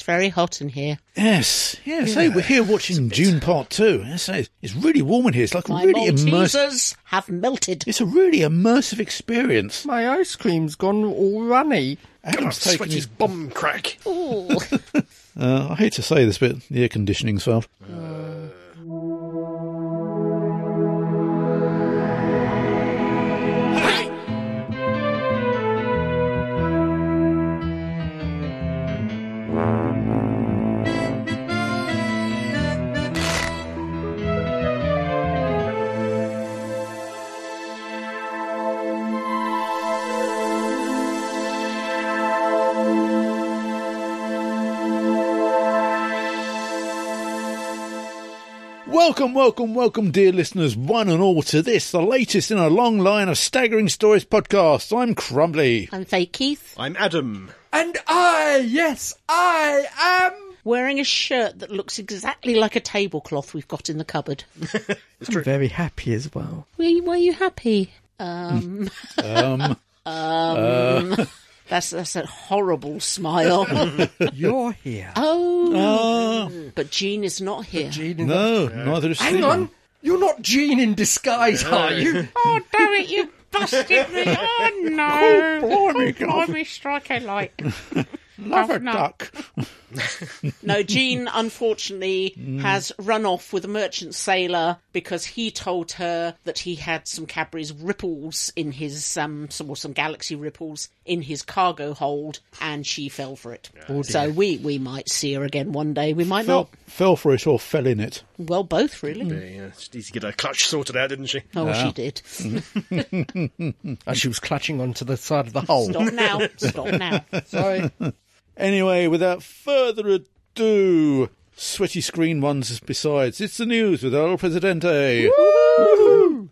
very hot in here. Yes. Hey, we're here watching Dune Part 2. It's really warm in here. It's like My a really Maltesers have melted. It's a really immersive experience. My ice cream's gone all runny. Adam's taken Sweaty his... bum crack. Ooh. I hate to say this, but the air conditioning's failed. Welcome, dear listeners, one and all, to this, the latest in a long line of Staggering Stories podcasts. I'm Crumbly. I'm Fake Keith. I'm Adam. And I am... Wearing a shirt that looks exactly like a tablecloth we've got in the cupboard. I'm very happy as well. Were you happy? That's a horrible smile. You're here. But Jean is not here. Neither is Hang Stephen. on. You're not Jean in disguise, are you? Oh, damn it, you busted me. Oh, no. Oh, blimey, Blimey, strike a light. love a duck. No, Jean, unfortunately, has run off with a merchant sailor because he told her that he had some Cadbury's ripples in his, some Galaxy ripples in his cargo hold, and she fell for it. Oh, so we might see her again one day. We might not. Fell for it or fell in it. Well, both, really. Yeah, she needs to get her clutch sorted out, didn't she? Oh, she did. And she was clutching onto the side of the hole. Stop now. Sorry. Anyway, without further ado, sweaty screen ones besides, it's the news with El Presidente. Woo-hoo!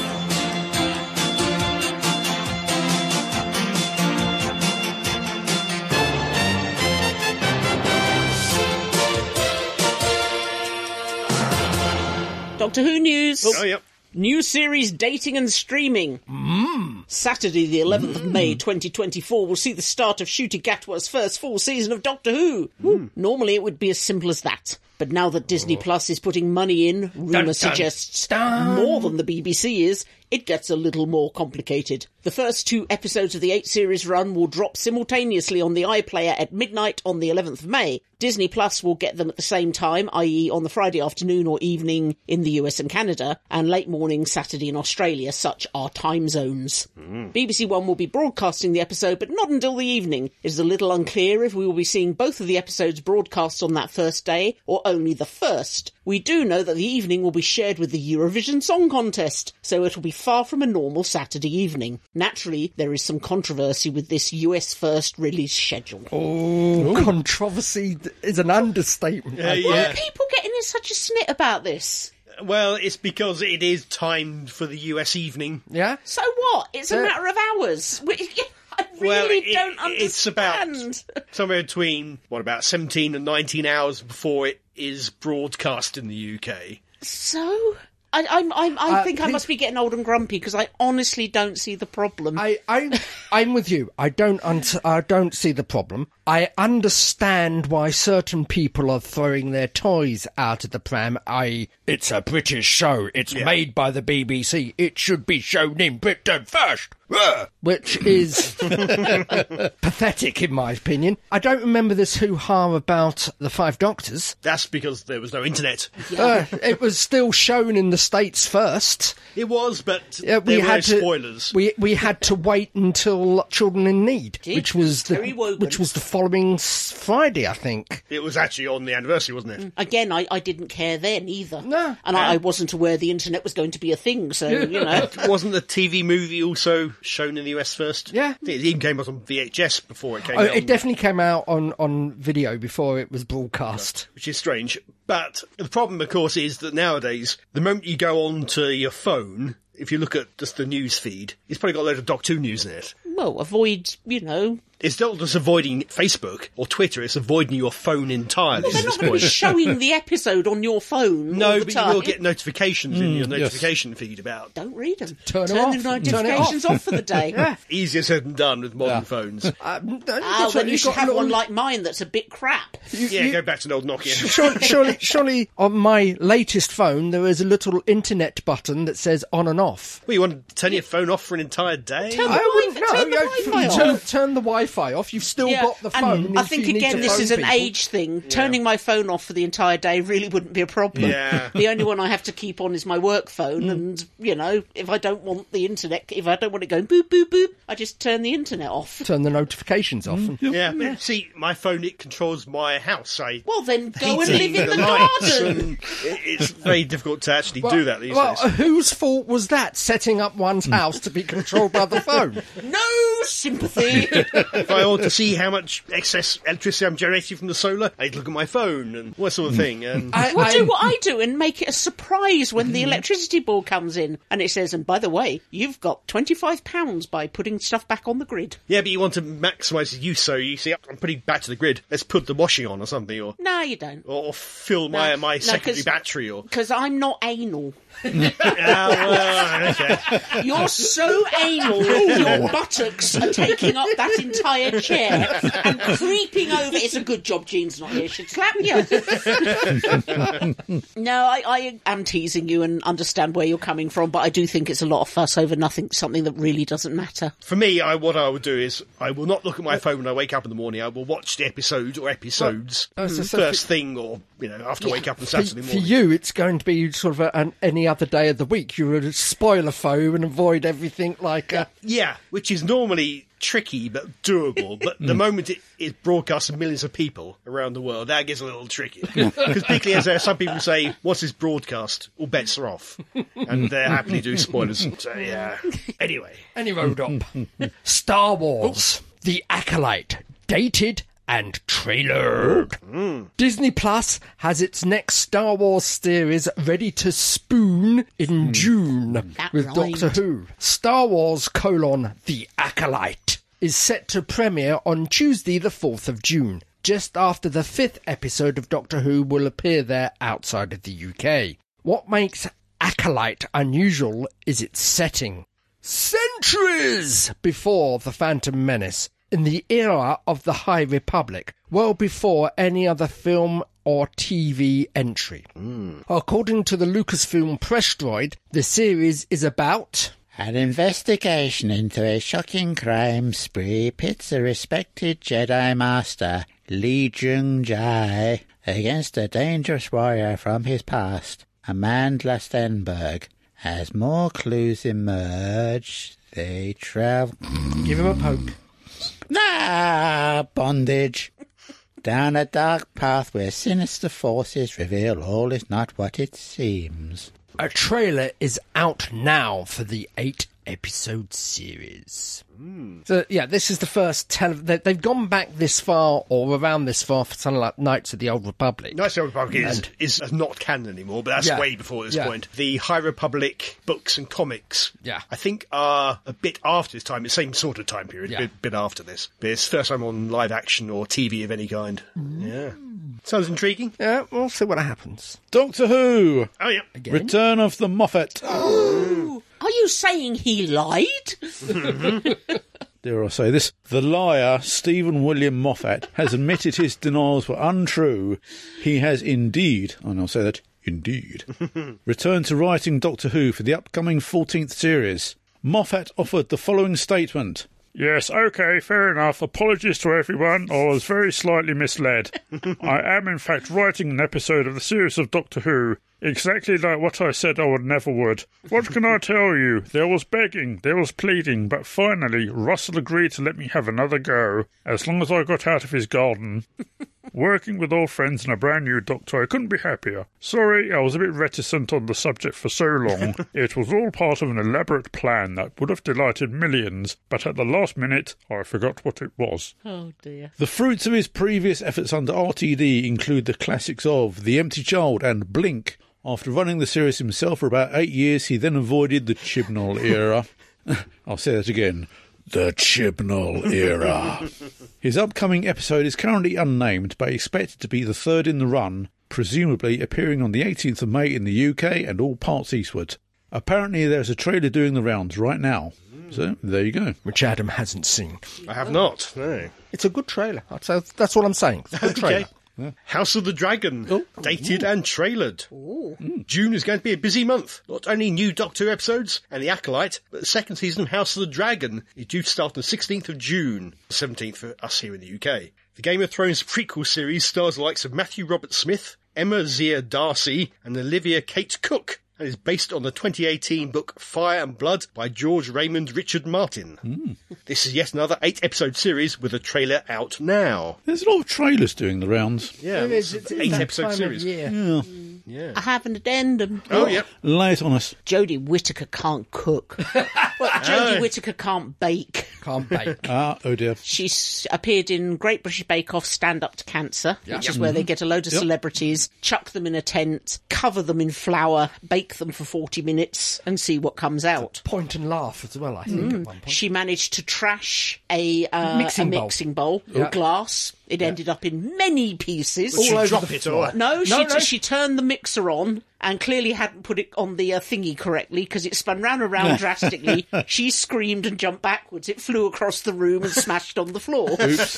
Doctor Who news. Oh, yep. New series Dating and Streaming. Saturday the 11th of May 2024 will see the start of Ncuti Gatwa's first full season of Doctor Who. Normally it would be as simple as that. But now that Disney Plus is putting money in, rumour suggests more than the BBC is, it gets a little more complicated. The first 2 episodes of the 8-series run will drop simultaneously on the iPlayer at midnight on the 11th of May. Disney Plus will get them at the same time, i.e. on the Friday afternoon or evening in the US and Canada, and late morning Saturday in Australia. Such are time zones. BBC One will be broadcasting the episode, but not until the evening. It is a little unclear if we will be seeing both of the episodes broadcast on that first day, or only the first. We do know that the evening will be shared with the Eurovision Song Contest, so it'll be far from a normal Saturday evening. Naturally, there is some controversy with this US first release schedule. Oh, controversy is an understatement. Why are people getting in such a snit about this? Well, it's because it is timed for the US evening. Yeah? So what? It's a matter of hours. I really don't understand. It's about somewhere between, about 17 and 19 hours before it is broadcast in the UK. So? I think I must be getting old and grumpy because I honestly don't see the problem. I'm with you. I don't see the problem. I understand why certain people are throwing their toys out of the pram, i.e. it's a British show, it's made by the BBC, it should be shown in Britain first. Which is pathetic, in my opinion. I don't remember this hoo-ha about the 5 Doctors. That's because there was no internet. It was still shown in the States first. It was, but we there had were spoilers. We had to wait until Children in Need, which was the following Friday, I think. It was actually on the anniversary, wasn't it? Again, I didn't care then either. No. And I wasn't aware the internet was going to be a thing, so, you know. Wasn't the TV movie also shown in the US first? Yeah. It even came out on VHS before it came out. It definitely came out on video before it was broadcast. Which is strange. But the problem, of course, is that nowadays, the moment you go onto your phone, if you look at just the news feed, it's probably got a load of Doctor Who news in it. Well, avoid, you know... It's not just avoiding Facebook or Twitter, it's avoiding your phone entirely. Well, they're not going to be showing the episode on your phone all the but time. you will get notifications in your notification feed about... Don't read them. Turn the it off. notifications off for the day. Easier said than done with modern phones. Then you should have one like mine that's a bit crap. Go back to an old Nokia. Surely on my latest phone there is a little internet button that says on and off. Well, you want to turn your phone off for an entire day? Turn the Wi-Fi off. Turn the Wi-Fi off. You've still got the phone. And I think, again, this is an age thing. Turning my phone off for the entire day really wouldn't be a problem. Yeah. The only one I have to keep on is my work phone, and, you know, if I don't want the internet, if I don't want it going boop, boop, boop, I just turn the internet off. Turn the notifications off. But see, my phone, it controls my house. Well, then go and Heating, live in the lights, garden. and it's very difficult to actually do that these days. Whose fault was that, setting up one's house to be controlled by the phone? No sympathy. If I want to see how much excess electricity I'm generating from the solar, I'd look at my phone and what sort of thing. And We'll do what I do and make it a surprise when the electricity bill comes in. And it says, and by the way, you've got £25 by putting stuff back on the grid. yeah, but you want to maximise the use, so you see, I'm putting back to the grid. Let's put the washing on or something, or No, you don't. fill my secondary battery, or Because I'm not anal. okay. You're so anal, your buttocks are taking up that entire chair and creeping over. It's a good job Jean's not here. She'd slap you. No, I am teasing you and understand where you're coming from, but I do think it's a lot of fuss over something that really doesn't matter. For me, what I would do is I will not look at my phone when I wake up in the morning. I will watch the episode or episodes first thing, or after I wake up on Saturday For morning. you, it's going to be sort of any other day of the week. You would spoil a phone and avoid everything like... Yeah, which is normally tricky but doable, but the moment it is broadcast to millions of people around the world, that gets a little tricky. Because particularly as some people say, once it's broadcast, all bets are off. And they're happily do spoilers. So, yeah. Anyway. Any road up. Star Wars, The Acolyte, dated and trailered. Disney Plus has its next Star Wars series ready to spoon in June with right. Doctor Who. Star Wars: The Acolyte is set to premiere on Tuesday the 4th of June, just after the 5th episode of Doctor Who will appear there outside of the UK. What makes Acolyte unusual is its setting. Centuries before The Phantom Menace, in the era of the High Republic, well before any other film or TV entry. According to the Lucasfilm press droid, the series is about... An investigation into a shocking crime spree pits a respected Jedi Master, Li Jung-jai, against a dangerous warrior from his past, Amandla Stenberg. As more clues emerge, they travel... Give him a poke. Bondage. Down a dark path where sinister forces reveal all is not what it seems. A trailer is out now for the 8-episode series. So, yeah, this is the first they've gone back this far, or around this far, for something like Knights of the Old Republic. Knights of the Old Republic is not canon anymore, but that's way before this point. The High Republic books and comics, I think, are a bit after this time. It's the same sort of time period, a bit after this. But it's first time on live action or TV of any kind. Yeah. Sounds intriguing. Yeah, we'll see what happens. Doctor Who! Oh, yeah. Again? Return of the Moffat. Are you saying he lied? Dare I say this? The liar, Stephen William Moffat, has admitted his denials were untrue. He has indeed, and I'll say that, indeed, returned to writing Doctor Who for the upcoming 14th series. Moffat offered the following statement. Yes, OK, fair enough. Apologies to everyone. I was very slightly misled. I am, in fact, writing an episode of the series of Doctor Who, exactly like what I said I never would. What can I tell you? There was begging, there was pleading, but finally Russell agreed to let me have another go, as long as I got out of his garden. Working with old friends and a brand new Doctor, I couldn't be happier. Sorry, I was a bit reticent on the subject for so long. It was all part of an elaborate plan that would have delighted millions, but at the last minute, I forgot what it was. Oh, dear. The fruits of his previous efforts under RTD include the classics of The Empty Child and Blink. After running the series himself for about 8 years, he then avoided the Chibnall era. I'll say that again. The Chibnall Era. His upcoming episode is currently unnamed, but expected to be the third in the run, presumably appearing on the 18th of May in the UK and all parts eastward. Apparently there's a trailer doing the rounds right now. So, there you go. Which Adam hasn't seen. I have not, no. It's a good trailer. That's all I'm saying. It's a good trailer. Okay. Yeah. House of the Dragon, dated and trailered. June is going to be a busy month. Not only new Doctor Who episodes and The Acolyte, but the second season of House of the Dragon is due to start on the 16th of June, 17th for us here in the UK. The Game of Thrones prequel series stars the likes of Matthew Robert Smith, Emma Zia Darcy and Olivia Kate Cook, and is based on the 2018 book Fire and Blood by George Raymond Richard Martin. This is yet another 8-episode series with a trailer out now. There's a lot of trailers doing the rounds. Yeah, it's 8-episode series. I have an addendum. Oh, yeah. Lay it on us. Jodie Whittaker can't cook. Jodie Whittaker can't bake. Can't bake. Oh dear. She's appeared in Great British Bake Off Stand Up to Cancer, which is where they get a load of celebrities, chuck them in a tent, cover them in flour, bake them for 40 minutes and see what comes out. Point and laugh as well, I think, at one point. She managed to trash a mixing bowl of glass. It ended up in many pieces. All over drop the it floor. or No, she turned the mixer on and clearly hadn't put it on the thingy correctly because it spun round and round drastically. She screamed and jumped backwards. It flew across the room and smashed on the floor. Oops.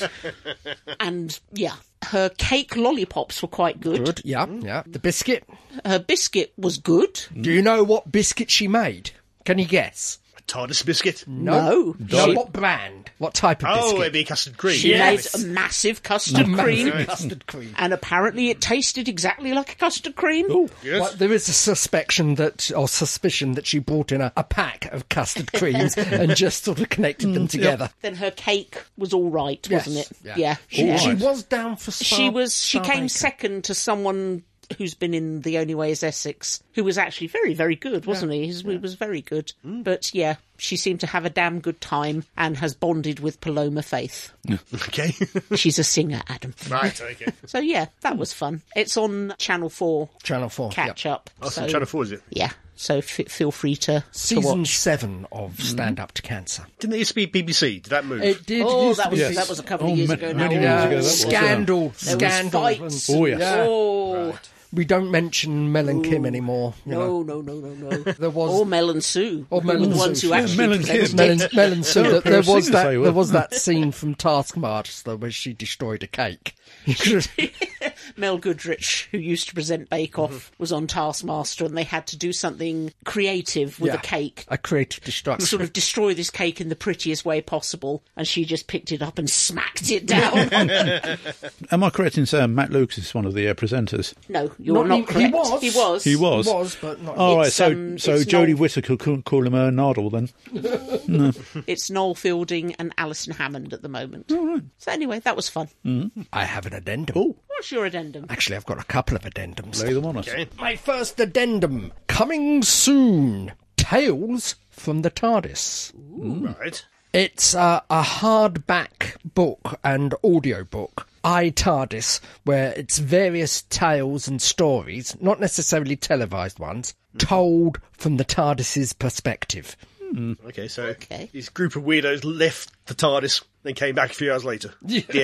And, her cake lollipops were quite good. Good, yeah. The biscuit. Her biscuit was good. Do you know what biscuit she made? Can you guess? TARDIS biscuit? No. What brand? What type of biscuit? Oh, it'd be custard cream. She made a massive custard cream. Custard cream. And apparently it tasted exactly like a custard cream. Oh, Yes. Well, there is a suspicion that she brought in a pack of custard creams and just sort of connected them together. Then her cake was all right, wasn't it? Yeah. She right. was down for She came second to someone who's been in The Only Way is Essex, who was actually very, very good, wasn't he? He was very good. But she seemed to have a damn good time and has bonded with Paloma Faith. Okay. She's a singer, Adam. Right, okay. So that was fun. It's on Channel 4. Channel 4. Catch up. Oh, so Channel 4, is it? Yeah. So feel free to Season watch. 7 of Stand Up to Cancer. Didn't it used to be BBC? Did that move? It did. Oh, used to that be. was a couple of years ago now. many years ago that was, Scandal. There was Scandal. fights. Oh, yes. Yeah. Oh. Right. We don't mention Mel and Kim anymore. No. There was Or Mel and Sue. Or Mel the and ones Sue. who actually Mel and presented Kim. Mel and Sue. Oh, There was singers that. they were. There was that scene from Taskmaster where she destroyed a cake. Mel Goodrich, who used to present Bake Off, was on Taskmaster, and they had to do something creative with a cake. A creative destruction. Sort of destroy this cake in the prettiest way possible, and she just picked it up and smacked it down. Am I correct in saying Matt Lucas is one of the presenters? No, you're not correct. He was. He was. He was, but not. All right, It's, so it's Jodie Noel- Whittaker couldn't call him a Nardle then. It's Noel Fielding and Alison Hammond at the moment. So anyway, that was fun. I have an addendum. What's your addendum? Actually, I've got a couple of addendums. Lay them on us. Okay. My first addendum coming soon. Tales from the TARDIS. Right. It's a hardback book and audiobook, iTARDIS, where it's various tales and stories, not necessarily televised ones, told from the TARDIS's perspective. Okay, so this group of weirdos left the TARDIS, then came back a few hours later. The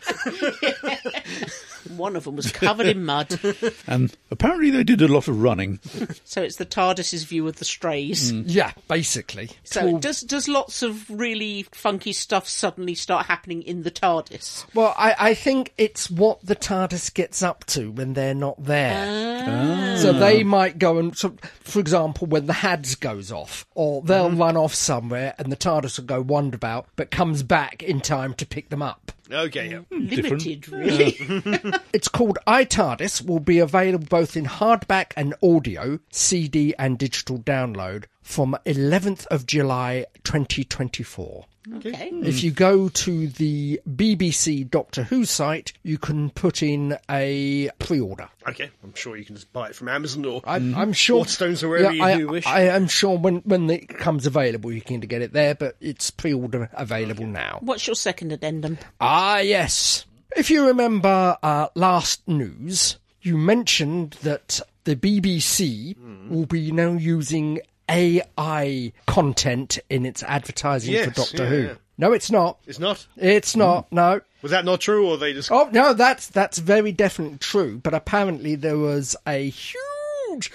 end. One of them was covered in mud. And apparently they did a lot of running. So it's the TARDIS's view of the strays. Yeah, basically. So does lots of really funky stuff suddenly start happening in the TARDIS? Well, I think it's what the TARDIS gets up to when they're not there. So they might go and, for example, when the HADS goes off, or they'll run off somewhere and the TARDIS will go wandabout, but comes back in time to pick them up. Okay, yeah. Limited, really. It's called iTARDIS, will be available both in hardback and audio, CD and digital download from 11th of July 2024. Okay. If you go to the BBC Doctor Who site, you can put in a pre-order. Okay, I'm sure you can just buy it from Amazon or I'm sure Waterstones or wherever you do wish. I am sure when it comes available, you can get it there, but it's pre-order available now. What's your second addendum? Ah, yes. If you remember last news, you mentioned that the BBC will be now using AI content in its advertising for Doctor Who. Yeah. No, it's not. It's not? It's not, no. Was that not true, or they just... Oh, no, that's very definitely true, but apparently there was a huge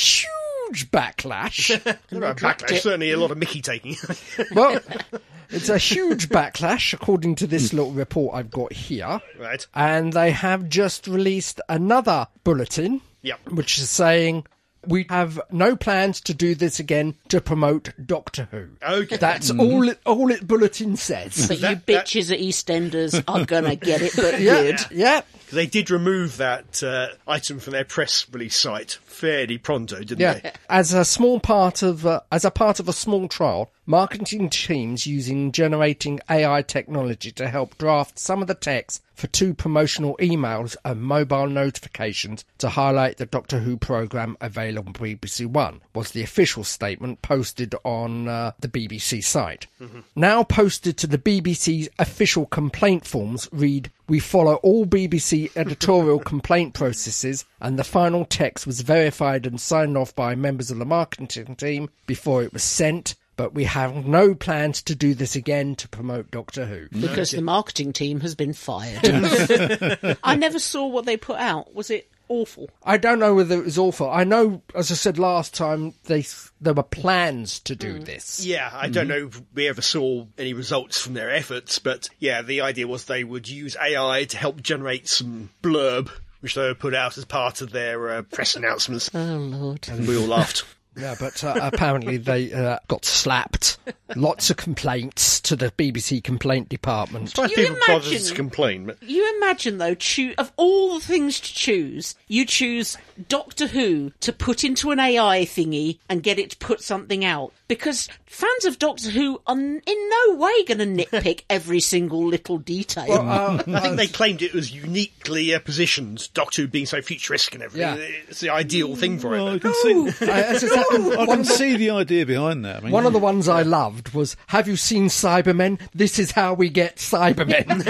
backlash. Backlash, certainly a lot of Mickey taking. Well, it's a huge backlash, according to this little report I've got here. Right. And they have just released another bulletin, which is saying... We have no plans to do this again to promote Doctor Who. Okay. That's all it bulletin says. But you bitches at EastEnders are going to get it, but good. Yeah. They did remove that item from their press release site fairly pronto, didn't they? As a part of a small trial, marketing teams using generating AI technology to help draft some of the text for 2 promotional emails and mobile notifications to highlight the Doctor Who programme available on BBC One, was the official statement posted on the BBC site. Mm-hmm. Now posted to the BBC's official complaint forms read, "We follow all BBC editorial complaint processes, and the final text was verified and signed off by members of the marketing team before it was sent. But we have no plans to do this again to promote Doctor Who." Because the marketing team has been fired. I never saw what they put out. Was it awful? I don't know whether it was awful. I know, as I said last time, there were plans to do this. Yeah, I don't know if we ever saw any results from their efforts, but yeah, the idea was they would use AI to help generate some blurb, which they would put out as part of their press announcements. Oh, Lord. And we all laughed. Yeah, but apparently they got slapped. Lots of complaints to the BBC complaint department. It's people bothered to complain. But... You imagine, though, of all the things to choose, you choose Doctor Who to put into an AI thingy and get it to put something out. Because fans of Doctor Who are in no way going to nitpick every single little detail. Well, I think they claimed it was uniquely positioned, Doctor Who being so futuristic and everything. Yeah. It's the ideal thing for it. I can see the idea behind that. I mean, one of the ones I loved was, "Have you seen Cybermen? This is how we get Cybermen."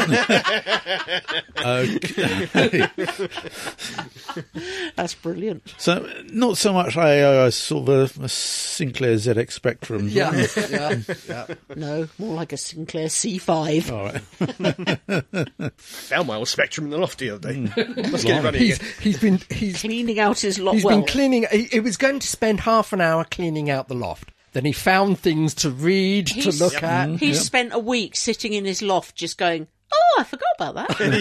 Okay. That's brilliant. So, not so much AI as sort of a Sinclair ZX Spectrum. Yeah. No, more like a Sinclair C5. All right. Found my old Spectrum in the loft the other day. Let's get it running again. He's cleaning out his loft. He's been cleaning. He was going to spend half an hour cleaning out the loft. Then he found things to read, to look at. He spent a week sitting in his loft just going, "Oh, I forgot about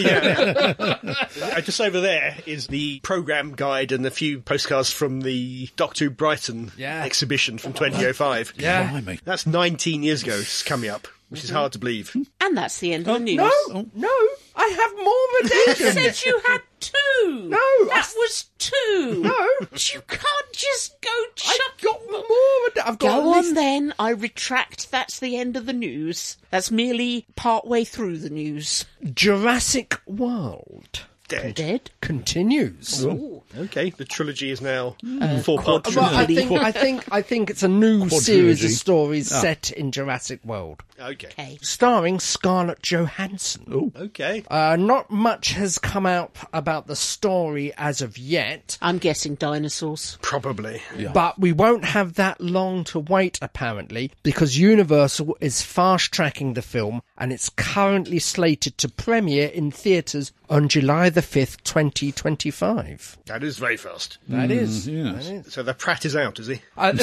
that." Just over there is the programme guide and a few postcards from the Doctor Who Brighton exhibition from 2005. Yeah. That's 19 years ago. It's coming up, which is hard to believe. And that's the end of the news. No, I have more You said you had 2. No. That was 2. No. You can't just go I've got more. I've got Go on then. I retract. That's the end of the news. That's merely partway through the news. Jurassic World. Dead? Continues. Oh, okay. The trilogy is now 4-part trilogy. Well, I think it's a new series of stories set in Jurassic World. Okay. Starring Scarlett Johansson. Oh, okay. Not much has come out about the story as of yet. I'm guessing dinosaurs. Probably. Yeah. But we won't have that long to wait, apparently, because Universal is fast-tracking the film and it's currently slated to premiere in theatres on July the 5th, 2025. That is very fast. That is. Yes. That is. So the Pratt is out, is he?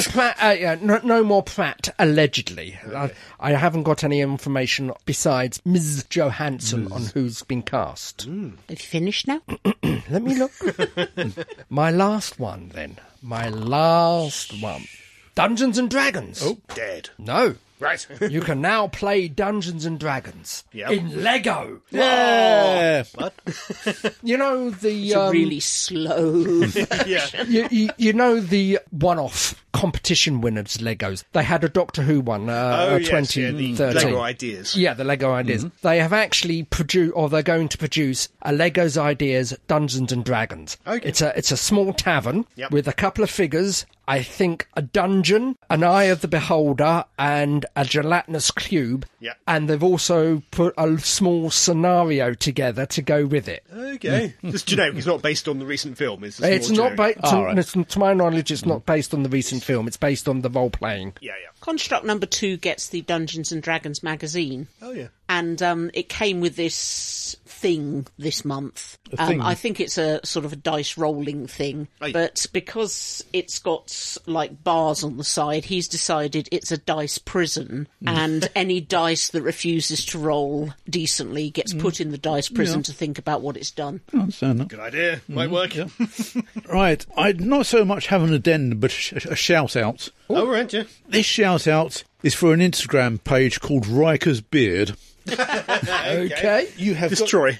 No more Pratt, allegedly. Okay. I haven't got any information besides Ms. Johansson on who's been cast. Have you finished now? Let me look. My last one, then. My last one. Dungeons and Dragons. Oh, dead. No. Right. You can now play Dungeons and Dragons in Lego. Yeah. What? You know the... It's a really slow... you know the one-off competition winners Legos. They had a Doctor Who one, 2013. The Lego Ideas. Yeah, the Lego Ideas. Mm-hmm. They have actually produced, or they're going to produce, a Lego's Ideas Dungeons and Dragons. Okay. It's a small tavern with a couple of figures I think a dungeon, an Eye of the Beholder, and a gelatinous cube. Yeah. And they've also put a small scenario together to go with it. Okay. It's generic. It's not based on the recent film. It's not generic. to my knowledge, it's not based on the recent film. It's based on the role-playing. Yeah. Construct number 2 gets the Dungeons and Dragons magazine. Oh, yeah. And it came with this thing this month. Thing. I think it's a sort of a dice rolling thing. But because it's got like bars on the side, he's decided it's a dice prison, and any dice that refuses to roll decently gets put in the dice prison to think about what it's done. I understand that. Good idea. Might work. Yeah. Right, I'd not so much have an addendum, but a shout-out. Oh, right, yeah. This shout-out is for an Instagram page called Riker's Beard. Okay. You have It's Troy.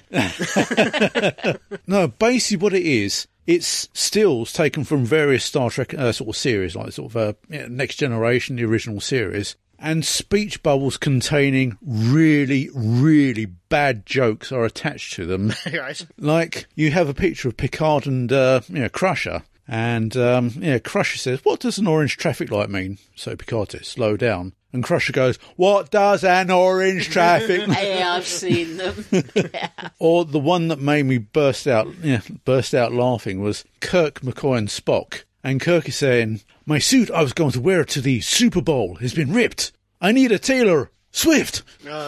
No, basically what it is, it's stills taken from various Star Trek sort of series, like sort of Next Generation, the original series, and speech bubbles containing really, really bad jokes are attached to them. Right. Like, you have a picture of Picard and Crusher, and Crusher says, "What does an orange traffic light mean?" So Picard says, "Slow down." And Crusher goes, "What does an orange traffic?" Yeah, I've seen them. Yeah. Or the one that made me burst out laughing was Kirk, McCoy and Spock. And Kirk is saying, "My suit I was going to wear to the Super Bowl has been ripped. I need a tailor. Swift."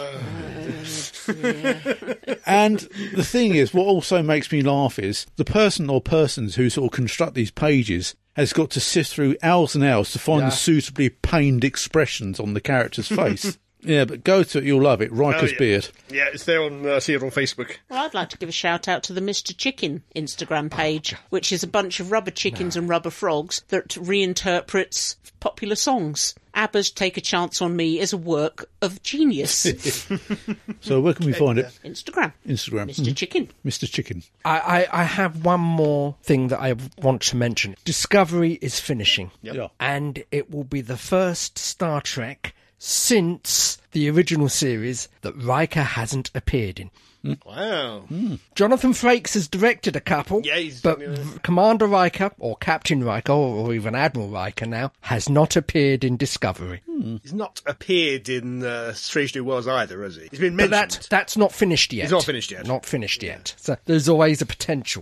And the thing is, what also makes me laugh is the person or persons who sort of construct these pages has got to sift through hours and hours to find the suitably pained expressions on the character's face. Yeah, but go to it, you'll love it. Riker's Beard. Yeah, it's there on, see it on Facebook. Well, I'd like to give a shout out to the Mr. Chicken Instagram page, which is a bunch of rubber chickens and rubber frogs that reinterprets popular songs. ABBA's Take a Chance on Me is a work of genius. So where can we find it? Instagram. Mr. Chicken. Mr. Chicken. I have one more thing that I want to mention. Discovery is finishing. Yep. Yeah. And it will be the first Star Trek since the original series that Riker hasn't appeared in. Wow. Jonathan Frakes has directed a couple, Yeah, he's but Commander Riker, or Captain Riker, or even Admiral Riker now, has not appeared in Discovery. He's not appeared in Strange New Worlds either, has he? He's been mentioned. But that's not finished yet. He's not finished yet. Not finished yet. So there's always a potential.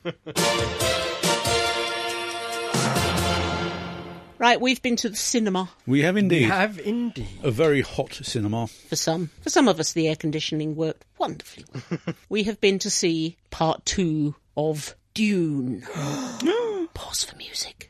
Right, we've been to the cinema We have indeed. Have indeed. A very hot cinema. for some. For some of us, the air conditioning worked wonderfully well. We have been to see part 2 of Dune. Pause for music.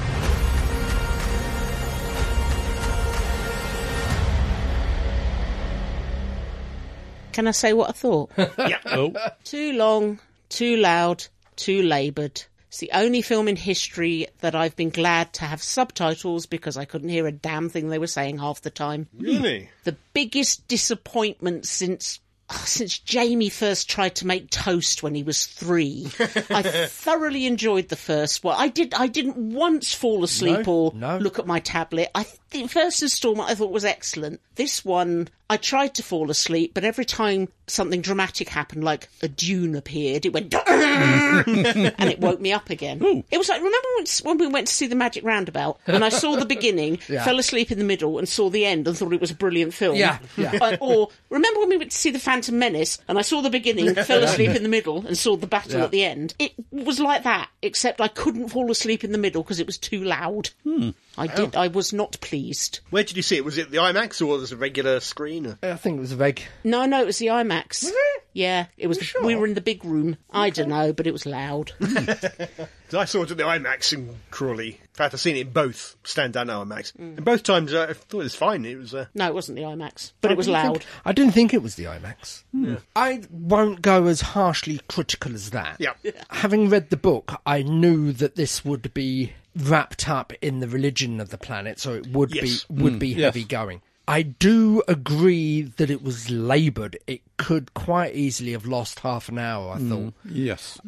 Can I say what I thought? Yeah. Oh, Too long, too loud, too laboured. It's the only film in history that I've been glad to have subtitles because I couldn't hear a damn thing they were saying half the time. Really? The biggest disappointment since Jamie first tried to make toast when he was 3. I thoroughly enjoyed the first one. I didn't once fall asleep or look at my tablet. The first instalment I thought was excellent. This one, I tried to fall asleep, but every time something dramatic happened, like a dune appeared, it went and it woke me up again. Ooh. It was like, remember when we went to see The Magic Roundabout, when I saw the beginning, fell asleep in the middle and saw the end and thought it was a brilliant film? Yeah. Or remember when we went to see The Phantom Menace and I saw the beginning, fell asleep in the middle and saw the battle at the end? It was like that, except I couldn't fall asleep in the middle because it was too loud. I was not pleased. Where did you see it? Was it the IMAX or was it a regular screen? I think it was a reg. No, it was the IMAX. Was it? Yeah, it was. Sure? We were in the big room. I don't know, but it was loud. I saw it at the IMAX in Crawley. In fact, I've seen it in both stand-down IMAX. And both times I thought it was fine. It was. No, it wasn't the IMAX, but it was loud. I didn't think it was the IMAX. I won't go as harshly critical as that. Yeah. Having read the book, I knew that this would be wrapped up in the religion of the planet, so it would be heavy going. I do agree that it was laboured. It could quite easily have lost half an hour, I thought. yes.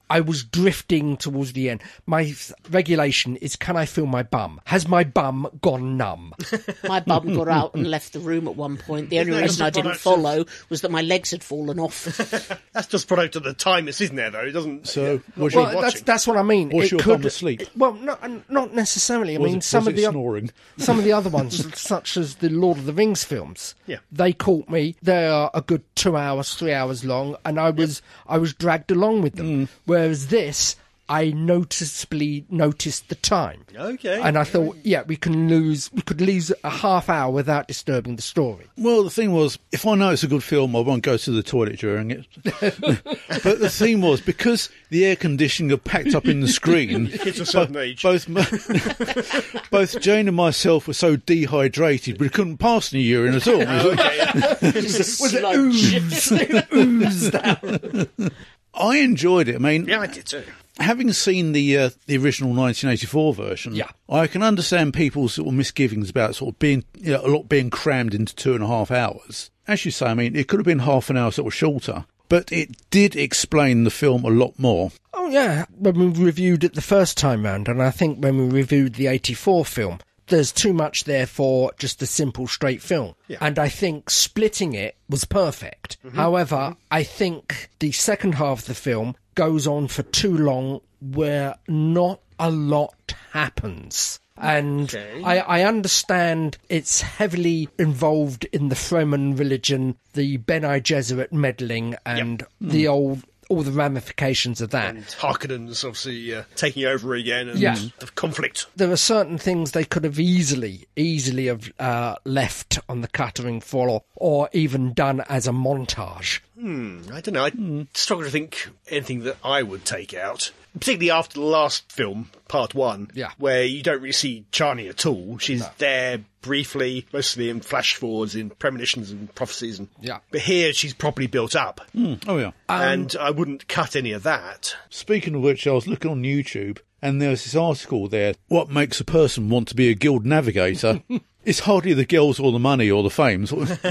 I was drifting towards the end. My regulation is, can I feel my bum? Has my bum gone numb? My bum got out and left the room at one point. The only reason I didn't follow was that my legs had fallen off. That's just product of the time it's in there, though. It doesn't... So, that's what I mean. Was your bum asleep? Well, not necessarily. I mean, some of the other ones, such as the Lord of the Rings films, they caught me. They are a good 2 hours, 3 hours long, and I was dragged along with them. Whereas this, I noticeably noticed the time. Okay. And I thought, we could lose a half hour without disturbing the story. Well, the thing was, if I know it's a good film, I won't go to the toilet during it. But the thing was, because the air conditioning had packed up in the screen, kids of a certain age. Both Jane and myself were so dehydrated we couldn't pass any urine at all. Was it Oozed out. I enjoyed it. I mean, yeah, I did too. Having seen the original 1984 version, I can understand people's sort of misgivings about sort of being a lot being crammed into 2.5 hours. As you say, I mean, it could have been half an hour sort of shorter, but it did explain the film a lot more. Oh yeah, when we reviewed it the first time round, and I think when we reviewed the 84 film, there's too much there for just a simple straight film. Yeah. And I think splitting it was perfect. However, I think the second half of the film goes on for too long where not a lot happens. And I understand it's heavily involved in the Fremen religion, the Bene Gesserit meddling, and all the ramifications of that. And Harkonnens obviously taking over again, and the conflict. There are certain things they could have easily have left on the cutting floor, or even done as a montage. I don't know. I struggle to think anything that I would take out. Particularly after the last film, part 1, where you don't really see Chani at all. She's there briefly, mostly in flash forwards, in premonitions and prophecies. But here she's properly built up. And I wouldn't cut any of that. Speaking of which, I was looking on YouTube, and there's this article there, what makes a person want to be a guild navigator? It's hardly the girls or the money or the fame.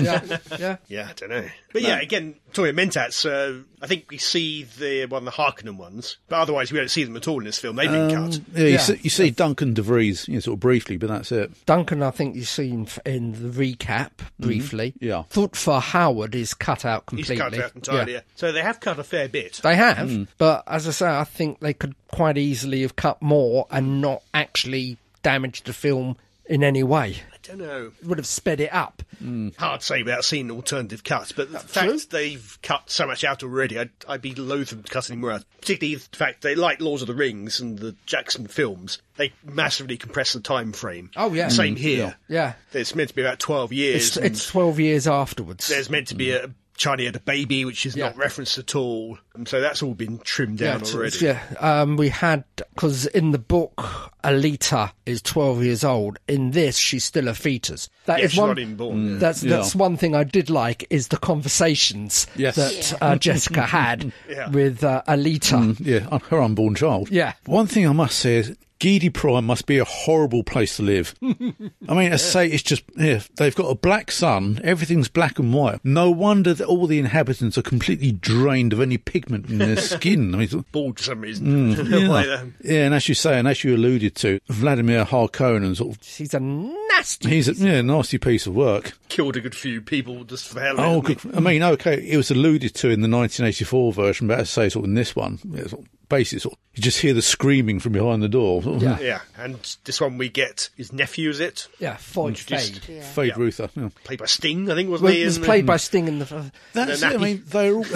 Yeah, I don't know. But again, talking about Mentats, I think we see the Harkonnen ones, but otherwise we don't see them at all in this film. They've been cut. You see Duncan DeVries, sort of briefly, but that's it. Duncan, I think you see in the recap briefly. Thought for Howard is cut out completely. He's cut out entirely. So they have cut a fair bit. They have, but as I say, I think they could quite easily have cut more and not actually damaged the film in any way. I don't know. It would have sped it up. Hard to say without seeing alternative cuts, but the fact they've cut so much out already, I'd be loath to cut any more out. Particularly the fact they, like Lord of the Rings and the Jackson films, they massively compress the time frame. Oh, yeah. Same here. Yeah. It's meant to be about 12 years. It's 12 years afterwards. There's meant to be a Chani had a baby, which is not referenced at all. And so that's all been trimmed down already. We had, because in the book, Alita is 12 years old. In this, she's still a fetus. She's not even born. That's one thing I did like, is the conversations that Jessica had with Alita. Her unborn child. Yeah. One thing I must say is, Giedi Prime must be a horrible place to live. I mean, as I say, it's just, they've got a black sun, everything's black and white. No wonder that all the inhabitants are completely drained of any pigment in their skin. I mean, bald for some reason. And as you say, and as you alluded to, Vladimir Harkonnen he's a nasty nasty piece of work. Killed a good few people just for the hell of it. I mean, it was alluded to in the 1984 version, but as I say, in this one, basically, you just hear the screaming from behind the door. And this one we get his nephew, is it? Yeah, Fade. Fade Ruther. Yeah. Played by Sting, I think, wasn't he? It was played by Sting in the... That's it, I mean, they're all...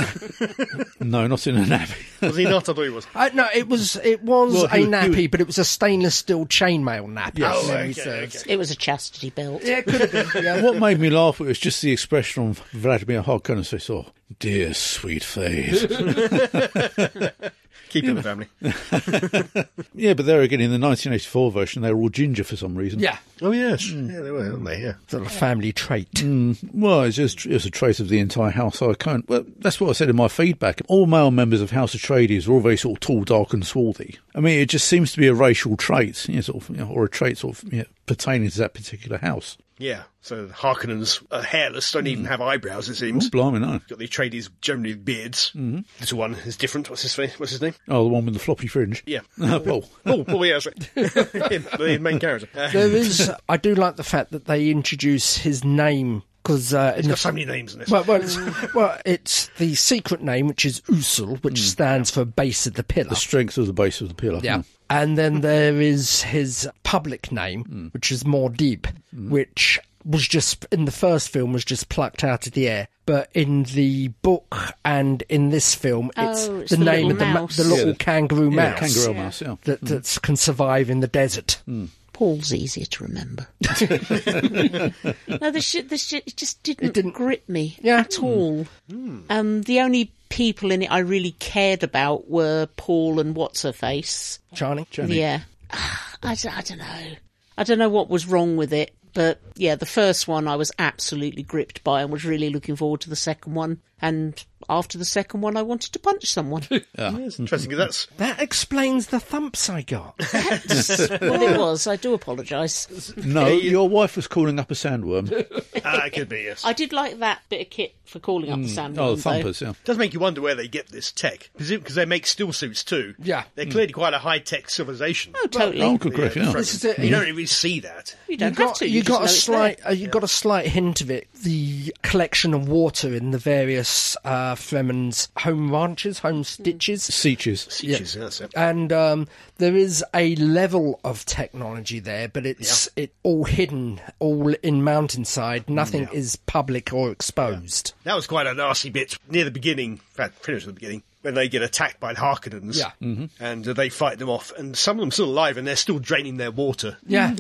No, not in a nappy. Was he not? I thought he was. No, it was a nappy, but it was a stainless steel chainmail nappy. Yes. Okay. It was a chastity belt. Yeah, it could have been. Yeah. What made me laugh was just the expression from Vladimir Harkonnen. So, dear sweet Fade. Keep it in the family. Yeah, but there again, in the 1984 version, they were all ginger for some reason. Yeah. Oh, yes. Yeah, they were, weren't they? Yeah. Sort of family trait. Well, it's a trait of the entire House Harkonnen. Well, that's what I said in my feedback. All male members of House Atreides are all very sort of tall, dark and swarthy. I mean, it just seems to be a racial trait, or a trait pertaining to that particular house. Yeah, so Harkonnens are hairless, don't even have eyebrows, it seems. Oh, blimey, no. Got the Atreides generally with beards. Mm-hmm. Little one is different. What's his name? Oh, the one with the floppy fringe? Yeah. Paul. Paul, yeah, that's right. Him, the main character. I do like the fact that they introduce his name. Because he's got so many names in this. It's the secret name, which is Usul, which stands for base of the pillar. The strength of the base of the pillar. Yeah. And then there is his public name, which is Muad'Dib, which was just, in the first film, was just plucked out of the air. But in the book and in this film, it's the name of the little kangaroo mouse. Kangaroo mouse, yeah. That can survive in the desert. Paul's easier to remember. No, this shit just didn't grip me at all. The only people in it I really cared about were Paul and what's-her-face. Chani? Yeah. I don't know. I don't know what was wrong with it. But, yeah, the first one I was absolutely gripped by and was really looking forward to the second one. And after the second one, I wanted to punch someone. Yeah, it's interesting, because that explains the thumps I got. That's what it was. I do apologise. No, your wife was calling up a sandworm. It could be, yes. I did like that bit of kit for calling up the sandworm. Oh, the thumpers, though. yeah. It does make you wonder where they get this tech. Because they make still suits too. Yeah. They're clearly quite a high-tech civilization. Oh, totally. Oh, good grief, yeah. This is it. You don't really see that. You don't have to. You got got a slight hint of it. The collection of water in the various Fremen's home ranches, home stitches. Seaches. Yeah, that's it. And there is a level of technology there, but it's all hidden, all in mountainside. Nothing is public or exposed. That was quite a nasty bit near the beginning, in fact, pretty much at the begining, when they get attacked by Harkonnens. Yeah. And they fight them off, and some of them still alive, and they're still draining their water. Yeah.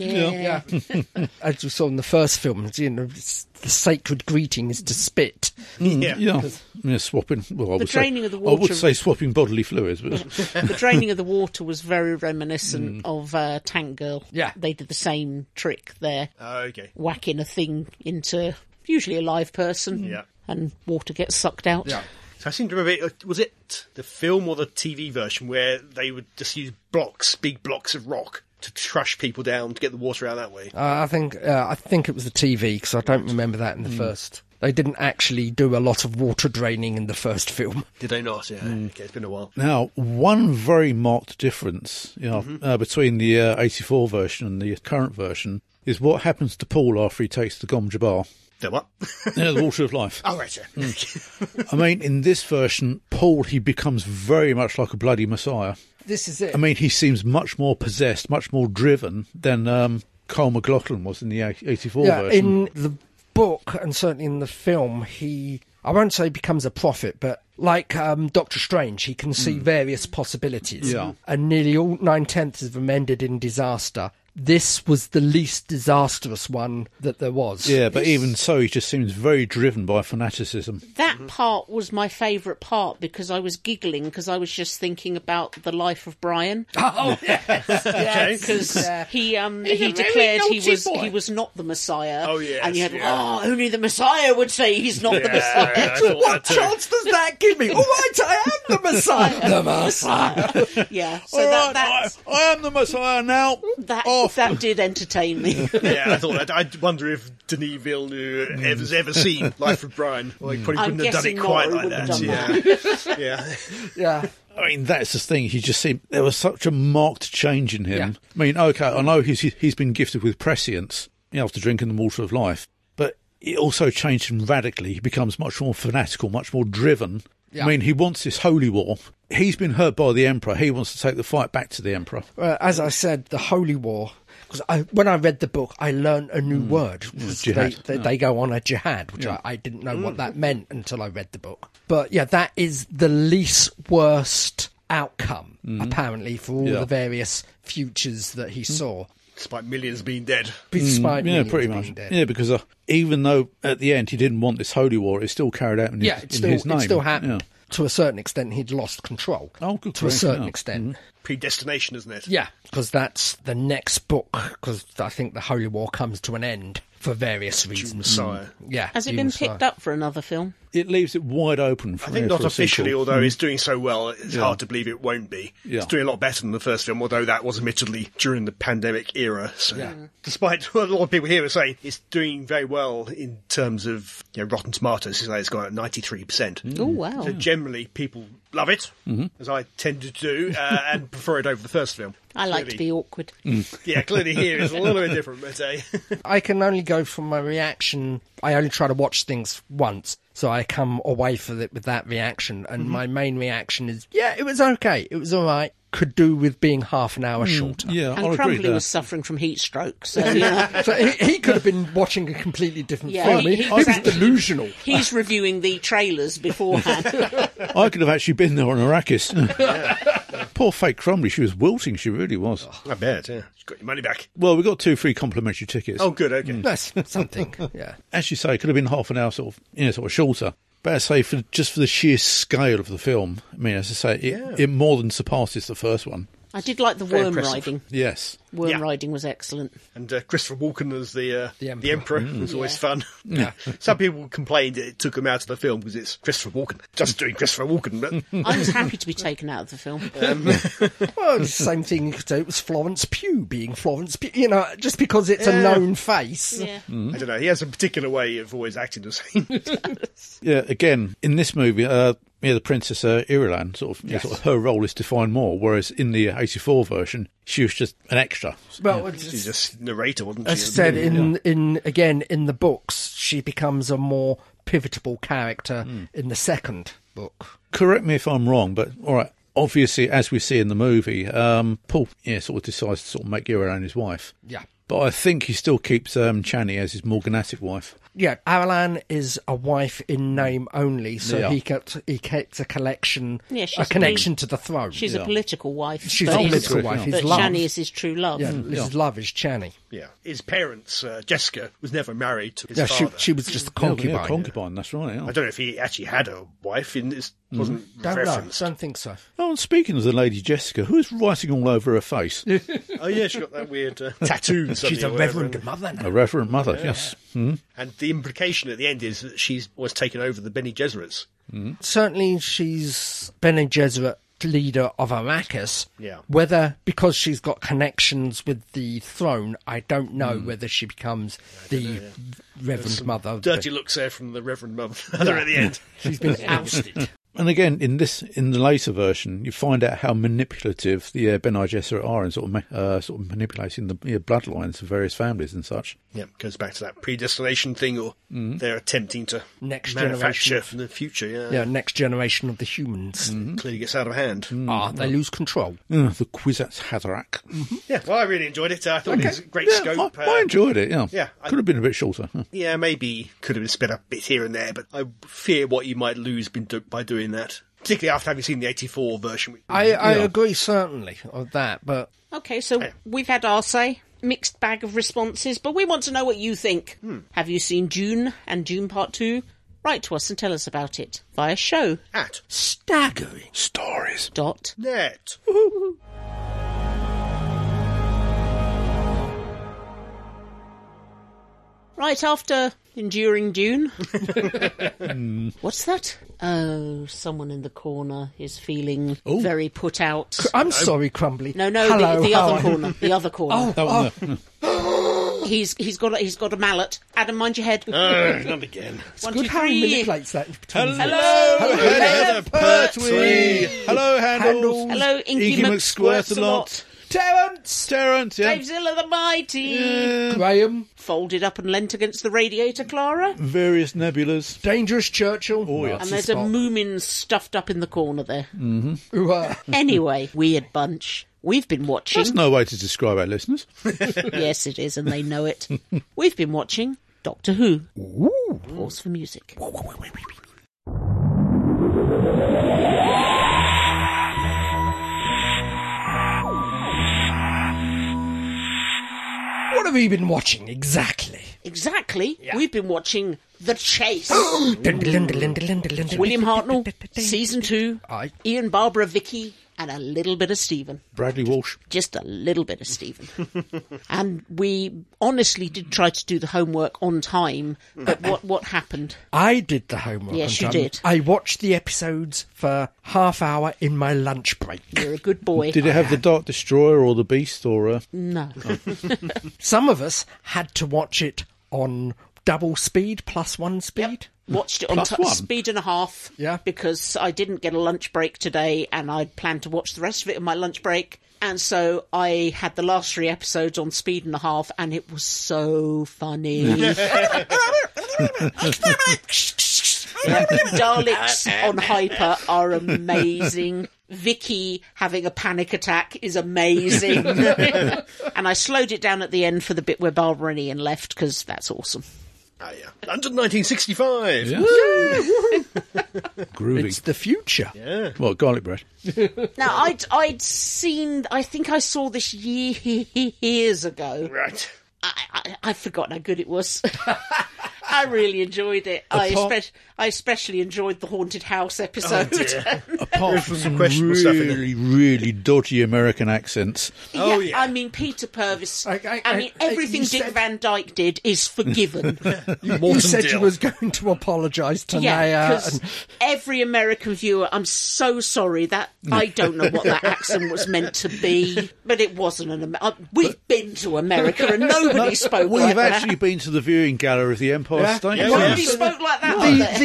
Mm. As you saw in the first film, the sacred greeting is to spit. Yeah. Swapping. Well, draining of the water. I would say swapping bodily fluids, but the draining of the water was very reminiscent of Tank Girl. Yeah, they did the same trick there. Okay. Whacking a thing into usually a live person, and water gets sucked out. Yeah. So I seem to remember, was it the film or the TV version where they would just use big blocks of rock to crush people down to get the water out that way? I think it was the TV, because I don't remember that in the first. They didn't actually do a lot of water draining in the first film. Did they not? Yeah. Okay, it's been a while. Now, one very marked difference between the 84 version and the current version is what happens to Paul after he takes the Gom Jabbar. The what? The Water of Life. Oh, right, yeah. I mean, in this version, Paul, he becomes very much like a bloody messiah. This is it. I mean, he seems much more possessed, much more driven than Kyle MacLachlan was in the 84 version. In the book, and certainly in the film, I won't say becomes a prophet, but like Doctor Strange, he can see various possibilities. Yeah. And nearly all 9/10 of them ended in disaster. This was the least disastrous one that there was. Yeah, but even so, he just seems very driven by fanaticism. That part was my favourite part, because I was giggling because I was just thinking about the life of Brian. Oh, yes. Because he declared he was not the Messiah. Oh, yes. And you had, only the Messiah would say he's not the Messiah. What chance does that give me? All right, I am the Messiah. The Messiah. Yeah. So I am the Messiah now. That did entertain me. Yeah, I thought that. I wonder if Denis Villeneuve has ever seen Life of Brian. Well, he probably wouldn't have done it quite like that. Yeah. I mean, that's the thing. He just seemed there was such a marked change in him. Yeah. I mean, okay, I know he's been gifted with prescience after drinking the Water of Life, but it also changed him radically. He becomes much more fanatical, much more driven. Yeah. I mean, he wants this holy war. He's been hurt by the Emperor. He wants to take the fight back to the Emperor. As I said, the holy war. Because when I read the book, I learned a new word. They go on a jihad, which I didn't know what that meant until I read the book. But yeah, that is the least worst outcome, apparently, for all the various futures that he saw. Despite millions being dead. Pretty much. Dead. Yeah, because even though at the end he didn't want this holy war, it still carried out in his name. It still happened. Yeah. To a certain extent, he'd lost control. Oh, good. To a certain extent. Predestination, isn't it? Yeah, because that's the next book, because I think the Holy War comes to an end for various reasons. Messiah. Yeah. Has it been picked up for another film? it leaves it wide open for I think not officially, sequel. although it's doing so well, it's hard to believe it won't be. Yeah. It's doing a lot better than the first film, although that was admittedly during the pandemic era. So, despite what a lot of people here are saying, it's doing very well in terms of Rotten Tomatoes. It's got 93%. Oh, wow. So generally, people love it, as I tend to do, and prefer it over the first film. I like to be awkward. Yeah, clearly here is a little bit different, but I can only go from my reaction. I only try to watch things once, so I come away from it with that reaction. And my main reaction is, it was okay. It was all right. Could do with being half an hour shorter. Yeah, And I'll agree Crumbly with that. was suffering from heat stroke, so, you know. So he could have been watching a completely different Yeah, film. he He was was actually- delusional. He's reviewing the trailers beforehand. I could have actually been there on Arrakis. Poor fake Crumbly, she was wilting, she really was. I bet, yeah. You got your money back. Well, we got 2 free complimentary tickets. Oh, good, okay. That's something, yeah. As you say, it could have been half an hour sort of shorter. But as I say, just for the sheer scale of the film, I mean, as I say, it more than surpasses the first one. I did like the Very worm impressive. riding. Yes. Worm riding was excellent. And Christopher Walken as the Emperor. Emperor was always fun. Yeah. Some people complained that it took him out of the film because it's Christopher Walken. Just doing Christopher Walken. But I was happy to be taken out of the film. Well, it's the same thing you could say. It was Florence Pugh being Florence Pugh. You know, just because it's a known face. Yeah. I don't know. He has a particular way of always acting the same. Yeah, again, in this movie, the Princess Irulan, sort of her role is defined more, whereas in the 84 version, she was just an extra. Well, She's just narrator, wasn't she? as I said, in the books, she becomes a more pivotal character in the second book. Correct me if I'm wrong, but all right. Obviously, as we see in the movie, Paul sort of decides to sort of make Irulan his wife. Yeah. But I think he still keeps Chani as his morganatic wife. Yeah, Irulan is a wife in name only, so he keeps a collection, a connection to the throne. She's a political wife. She's but a his- political wife. His But love. Chani is his true love. Yeah, his love is Chani. Yeah. His parents, Jessica, was never married to his Yeah, father. she was just a concubine. Yeah, concubine, that's right. Yeah. I don't know if he actually had a wife. It wasn't Don't know. referenced. Don't think so. Oh, and speaking of the Lady Jessica, who's writing all over her face? Oh, yeah, she got that weird tattoo. She's a reverend mother now. A Reverend Mother, yes. And the implication at the end is that she was taken over the Bene Gesserits. Certainly, she's Bene Gesserit leader of Arrakis. Yeah. Whether, because she's got connections with the throne, I don't know whether she becomes the Reverend Mother. Dirty looks there from the Reverend Mother at the end. She's been ousted. And again, in the later version, you find out how manipulative the Bene Gesserit are in sort of manipulating the bloodlines of various families and such. Yeah, goes back to that predestination thing, or they're attempting to Next manufacture generation. for the future. Yeah, Yeah, next generation of the humans. clearly gets out of hand. They lose control. The Kwisatz Haderach. Yeah, well, I really enjoyed it. I thought it was a great scope. I enjoyed it, yeah. Yeah, Could have been a bit shorter. Huh. Yeah, maybe could have been sped up a bit here and there, but I fear what you might lose by doing that. Particularly after having seen the 84 version. I agree, certainly, of that, but... Okay, so we've had our say. Mixed bag of responses, but we want to know what you think. Have you seen Dune and Dune Part 2? Write to us and tell us about it via show. At Staggering. Stories. net. Right after enduring Dune. What's that? Oh, someone in the corner is feeling very put out. I'm sorry, Crumbly. No, Hello, the how other are corner. The other corner. Oh, He's got a mallet. Adam, mind your head. Not again. One, good two, how he three. manipulates that. Hello. Pertwee. Hello, Handles. Hello, Inky McSquirtalot. Terence! Terence, yeah. Davezilla the Mighty. Graham. Folded up and leant against the radiator, Clara. Various nebulas. Dangerous Churchill. Oh, yeah. And there's a Moomin stuffed up in the corner there. Ooh, Anyway, weird bunch. We've been watching. That's no way to describe our listeners. Yes, it is, and they know it. We've been watching Doctor Who. Pause for music. What have we been watching exactly? Exactly. We've been watching The Chase. William William Hartnell, Season 2. Aye. Ian Barbara Vicky. and a little bit of Stephen. Bradley Walsh. Just a little bit of Stephen. And we honestly did try to do the homework on time, but what happened? I did the homework. Yes, on you time. did. I watched the episodes for half hour in my lunch break. You're a good boy. Did it have the Dark Destroyer or the Beast or... No. Some of us had to watch it on double speed, +1 speed. Yep. Watched it on +1? speed and a half. Yeah. Because I didn't get a lunch break today, and I'd planned to watch the rest of it in my lunch break. And so I had the last 3 episodes on speed and a half, and it was so funny. Daleks on Hyper are amazing. Vicky having a panic attack is amazing. And I slowed it down at the end for the bit where Barbara and Ian left, because that's awesome. Ah, yeah. London 1965. Yeah. Groovy. It's the future. Yeah. Well, garlic bread. Now, I'd seen, I think I saw this years ago. Right. I've forgotten how good it was. I really enjoyed it. I especially enjoyed the haunted house episode. Oh, dear. Apart from some questionable stuff in really, really dodgy American accents. Oh, yeah. I mean, Peter Purvis. I mean, everything you Dick said- Van Dyke did is forgiven. You said Dill. you was going to apologise to Yeah, Naya. because every American viewer, I'm so sorry that I don't know what that accent was meant to be, but it wasn't we've been to America and nobody spoke We've like that. actually been to the viewing gallery of the Empire State. Yeah, Nobody yeah. spoke like that. out there.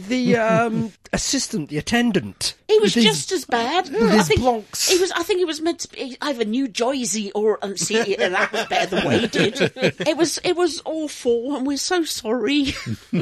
The assistant, the attendant. He was with his- just as bad. his Bronx. I think he was meant to be either New Jersey or see, and that was better than what he did. It was awful, and we're so sorry.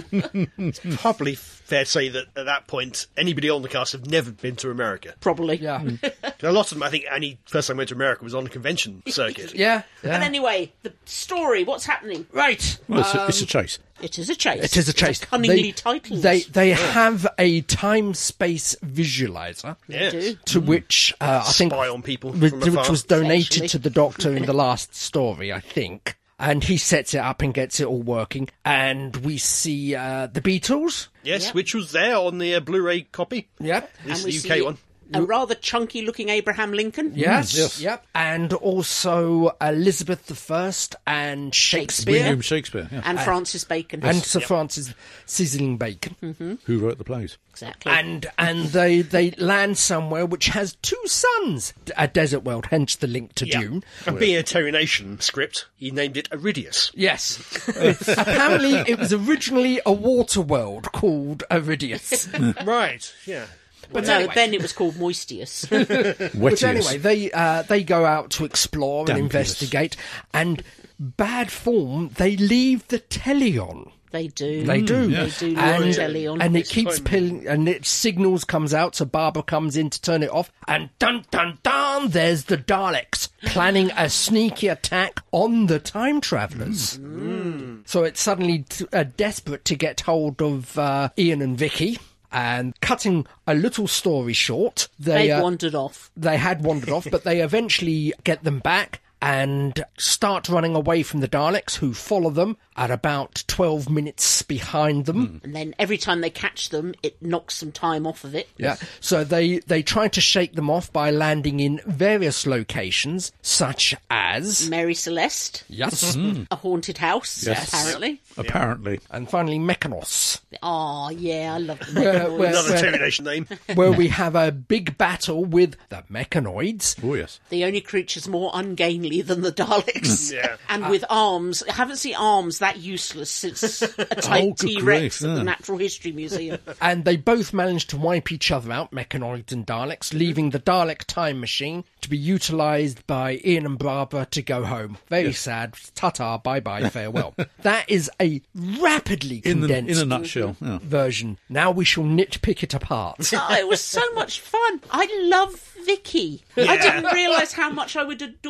It's probably fair to say that at that point, anybody on the cast have never been to America. Probably. Yeah. A lot of them, I think, any first time I went to America was on the convention circuit. Yeah. But anyway, the story. What's happening? Right. Well, it's a chase. It is a chase. It is a chase. It's cunningly titled. They have a time-space visualizer Yes. do. to which I think Spy on people which from afar. was donated Essentially. to the Doctor in the last story, I think. And he sets it up and gets it all working. And we see the Beatles. Yes, Yep. which was there on the Blu-ray copy. Yep. This we is the UK see one. A rather chunky-looking Abraham Lincoln. Yes. Yes. Yep. And also Elizabeth I and Shakespeare. William Shakespeare, yeah. And Francis Bacon. And Sir Francis Sizzling Bacon. Who wrote the plays. Exactly. And they land somewhere which has 2 suns. A desert world, hence the link to Dune. And being a Terry Nation script, he named it Iridius. Yes. Apparently it was originally a water world called Iridius. Right, yeah. but no, then it was called Moistius. Which Wettius. anyway, they go out to explore and Dampius. investigate, and bad form, they leave the telly on. They do. They do. They do. And, leave telly on. and it keeps pilling, and it signals comes out, so Barbara comes in to turn it off, and dun dun dun, there's the Daleks planning a sneaky attack on the time travellers. So it's suddenly desperate to get hold of Ian and Vicky. And cutting a little story short, They've wandered off. they had wandered off, but they eventually get them back and start running away from the Daleks, who follow them at about 12 minutes behind them. And then every time they catch them, it knocks some time off of it. Yeah. So they try to shake them off by landing in various locations, such as... Mary Celeste, Yes. a haunted house, Yes. apparently. Apparently. And finally, Mekanos, Oh, yeah, I love them. Another Terry Nation name. where we have a big battle with the Mechanoids. Oh, yes. The only creatures more ungainly than the Daleks. Yeah. And with arms. I haven't seen arms that useless since a type Oh, good T-Rex grief, at the yeah. Natural History Museum. And they both manage to wipe each other out, Mechanoids and Daleks, leaving the Dalek time machine to be utilised by Ian and Barbara to go home. Very sad. Ta-ta, bye-bye, farewell. That is a rapidly condensed In a nutshell, yeah. version. Now we shall nitpick it apart. Oh, it was so much fun. I love Vicky. I didn't realise how much I would adore Vicky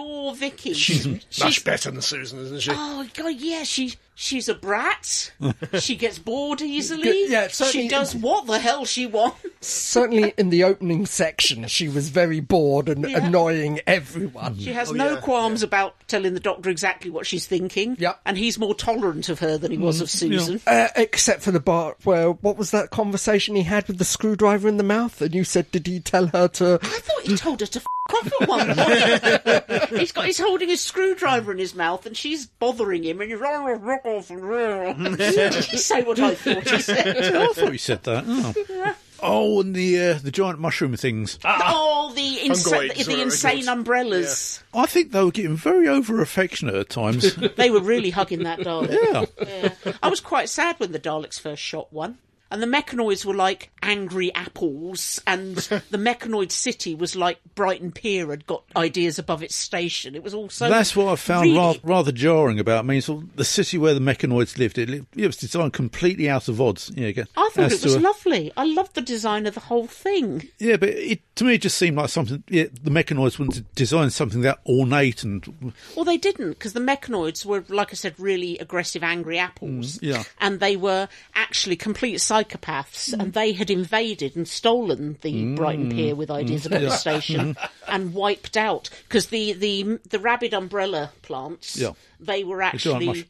Vicky. She's much better than Susan, isn't she? Oh, God, yeah, she's a brat. She gets bored easily. Yeah, she does what the hell she wants. Certainly in the opening section, she was very bored and annoying everyone. She has no qualms about telling the Doctor exactly what she's thinking. Yep. And he's more tolerant of her than he was of Susan. Except for the part where, what was that conversation he had with the screwdriver in the mouth? And you said, did he tell her to... I thought he told her to off at one point. He's holding a screwdriver in his mouth and she's bothering him and he's rock off and say what I thought he said. I thought he said that. Oh. Yeah. Oh, and the giant mushroom things. The insane umbrellas. Yeah. I think they were getting very over-affectionate at times. They were really hugging that Dalek. Yeah. I was quite sad when the Daleks first shot one. And the mechanoids were like angry apples, and the mechanoid city was like Brighton Pier had got ideas above its station. It was all so... That's what I found rather jarring about. I mean, so the city where the mechanoids lived, it was designed completely out of odds. Yeah, I thought it was lovely. I loved the design of the whole thing. Yeah, but to me it just seemed like something... Yeah, the mechanoids wouldn't design something that ornate and... Well, they didn't, because the mechanoids were, like I said, really aggressive, angry apples. Yeah. And they were actually complete psychopaths, and they had invaded and stolen the Brighton Pier with ideas about the station and wiped out, because the rabid umbrella plants, they were actually...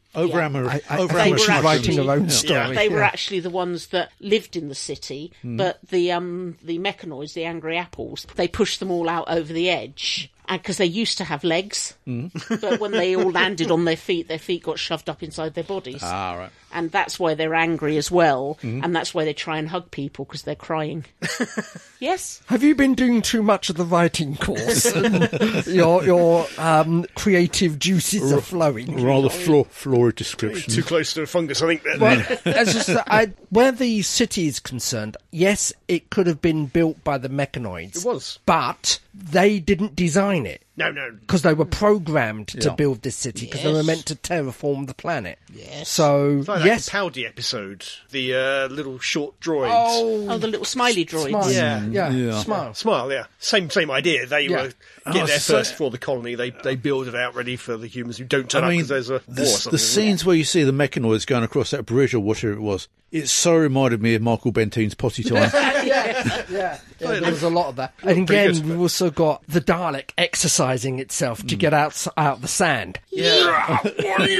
writing their own story. They were actually the ones that lived in the city, but the mechanoids, the angry apples, they pushed them all out over the edge. Because they used to have legs, but when they all landed on their feet got shoved up inside their bodies. Ah, right. And that's why they're angry as well, and that's why they try and hug people, because they're crying. Yes? Have you been doing too much of the writing course? your creative juices are flowing. Rather florid description. Too close to a fungus, I think. Well, it's just where the city is concerned, yes, it could have been built by the mechanoids. It was. But they didn't design it. No. Because they were programmed to build this city, because they were meant to terraform the planet. Yes. So, it's like that Capaldi episode, the little short droids. Oh, the little smiley droids. Smile. Yeah. Smile, yeah. Same idea. They were get there first for the colony. They build it out ready for the humans who don't turn up because there's a war or something. The scenes where you see the mechanoids going across that bridge or whatever it was, it so reminded me of Michael Bentine's Potty Time. Yeah, there was a lot of that. And again, we've also got the Dalek exercising itself to get out the sand. Yeah. How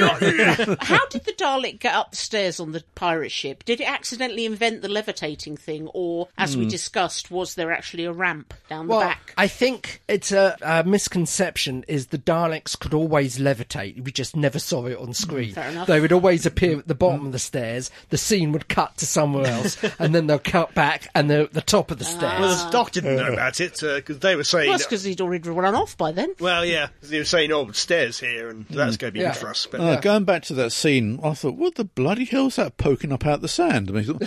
did the Dalek get up the stairs on the pirate ship? Did it accidentally invent the levitating thing, or, as we discussed, was there actually a ramp down the back? I think it's a misconception is the Daleks could always levitate. We just never saw it on screen. Fair enough. They would always appear at the bottom of the stairs. The scene would cut to somewhere else, and then they'll cut back and they're at the top of the stairs. Well, the Doc didn't know about it, because they were saying... Well, that's because he'd already run off by then. Well, yeah. They were saying, stairs here, and that's going to be good for us. But, going back to that scene, I thought, what the bloody hell's that poking up out the sand? I mean,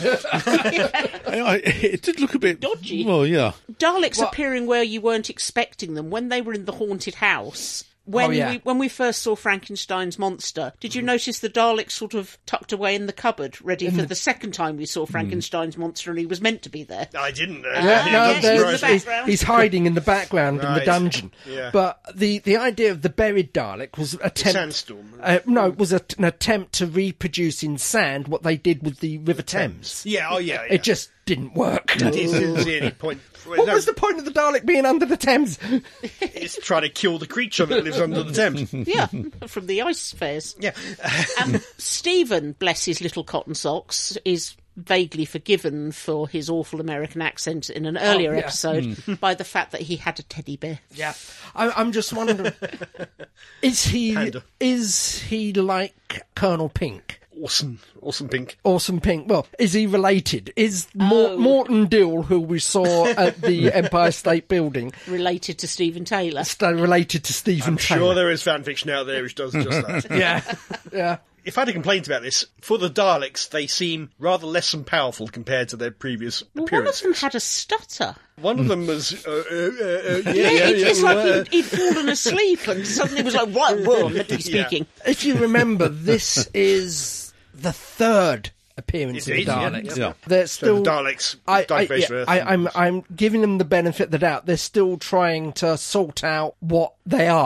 it did look a bit... dodgy. Well, yeah. Daleks appearing where you weren't expecting them. When they were in the haunted house... When we first saw Frankenstein's monster, did you notice the Dalek sort of tucked away in the cupboard, ready for the second time we saw Frankenstein's monster, and he was meant to be there? I didn't. He's hiding in the background in the dungeon. Yeah. But the idea of the buried Dalek was Sandstorm. It was an attempt to reproduce in sand what they did with the River Thames. Yeah, It just didn't work. I didn't see any point. What was the point of the Dalek being under the Thames? It's trying to kill the creature that lives under the Thames. Yeah, from the ice fairs. Yeah. Stephen, bless his little cotton socks, is vaguely forgiven for his awful American accent in an earlier episode by the fact that he had a teddy bear. Yeah. I'm just wondering, is he like Colonel Pink? Awesome Pink. Awesome Pink. Well, is he related? Is Morton Dill, who we saw at the Empire State Building, related to Stephen Taylor? Related to Stephen Taylor. Sure, there is fan fiction out there which does just that. Yeah. If I had a complaint about this, for the Daleks, they seem rather less than powerful compared to their previous appearances. One of them had a stutter. One of them was... It's like he'd fallen asleep and suddenly was like, whoa, I'm meant to be speaking. If you remember, this is the third appearance of the Daleks. Yeah. They're still the Daleks, I'm giving them the benefit of the doubt. They're still trying to sort out what they are.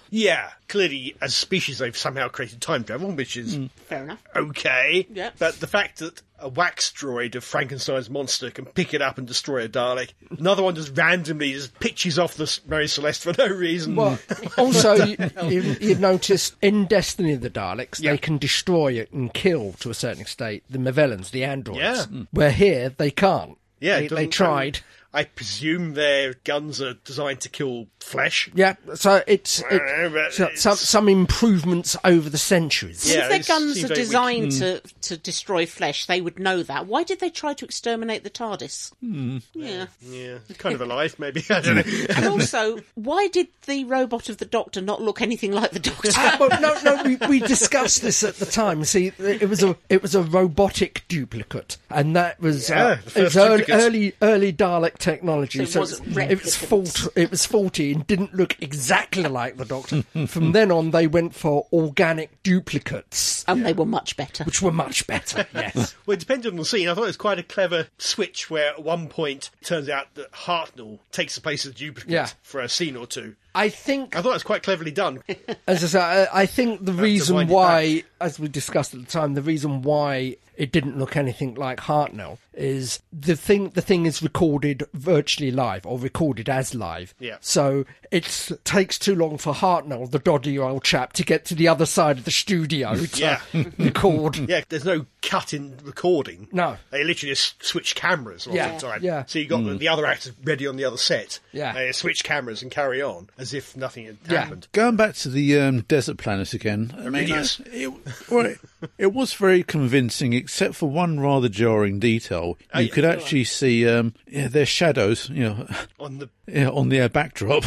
Yeah, clearly, as a species, they've somehow created time travel, which is Fair enough. okay. Yeah. But the fact that a wax droid of Frankenstein's monster can pick it up and destroy a Dalek, another one just randomly just pitches off the Mary Celeste for no reason. Well, also, you've noticed in Destiny of the Daleks, they can destroy it and kill, to a certain extent, the Mavellans, the androids. Yeah. Where here, they can't. Yeah, They tried. I presume their guns are designed to kill flesh. Yeah, so it's but some improvements over the centuries. Yeah, If their it guns seems are very designed to destroy flesh, they would know that. Why did they try to exterminate the TARDIS? Yeah. Yeah, kind of alive, maybe. I don't know. And also, why did the robot of the Doctor not look anything like the Doctor? Well, no, we discussed this at the time. See, it was a robotic duplicate, and that was Yeah, the it first was duplicate. early Dalek technology. So it wasn't it was faulty and didn't look exactly like the Doctor. From then on, they went for organic duplicates, And they were much better. which were much better. Yes. Well, it depended on the scene. I thought it was quite a clever switch where at one point it turns out that Hartnell takes the place of the duplicate for a scene or two. I think, I thought it was quite cleverly done. as I say, I think the reason wind it why, as we discussed at the time, the reason why it didn't look anything like Hartnell is the thing is recorded virtually live, or recorded as live. Yeah. So it takes too long for Hartnell, the dodgy old chap, to get to the other side of the studio to Yeah. record. Yeah, there's no cut in recording. No. They literally just switch cameras all Yeah, the time. yeah. So you got the other actors ready on the other set. Yeah. They switch cameras and carry on as if nothing had Yeah. happened. Going back to the desert planet again, I mean, Yes. it was very convincing, except for one rather jarring detail. You could actually see their shadows, On the on the backdrop.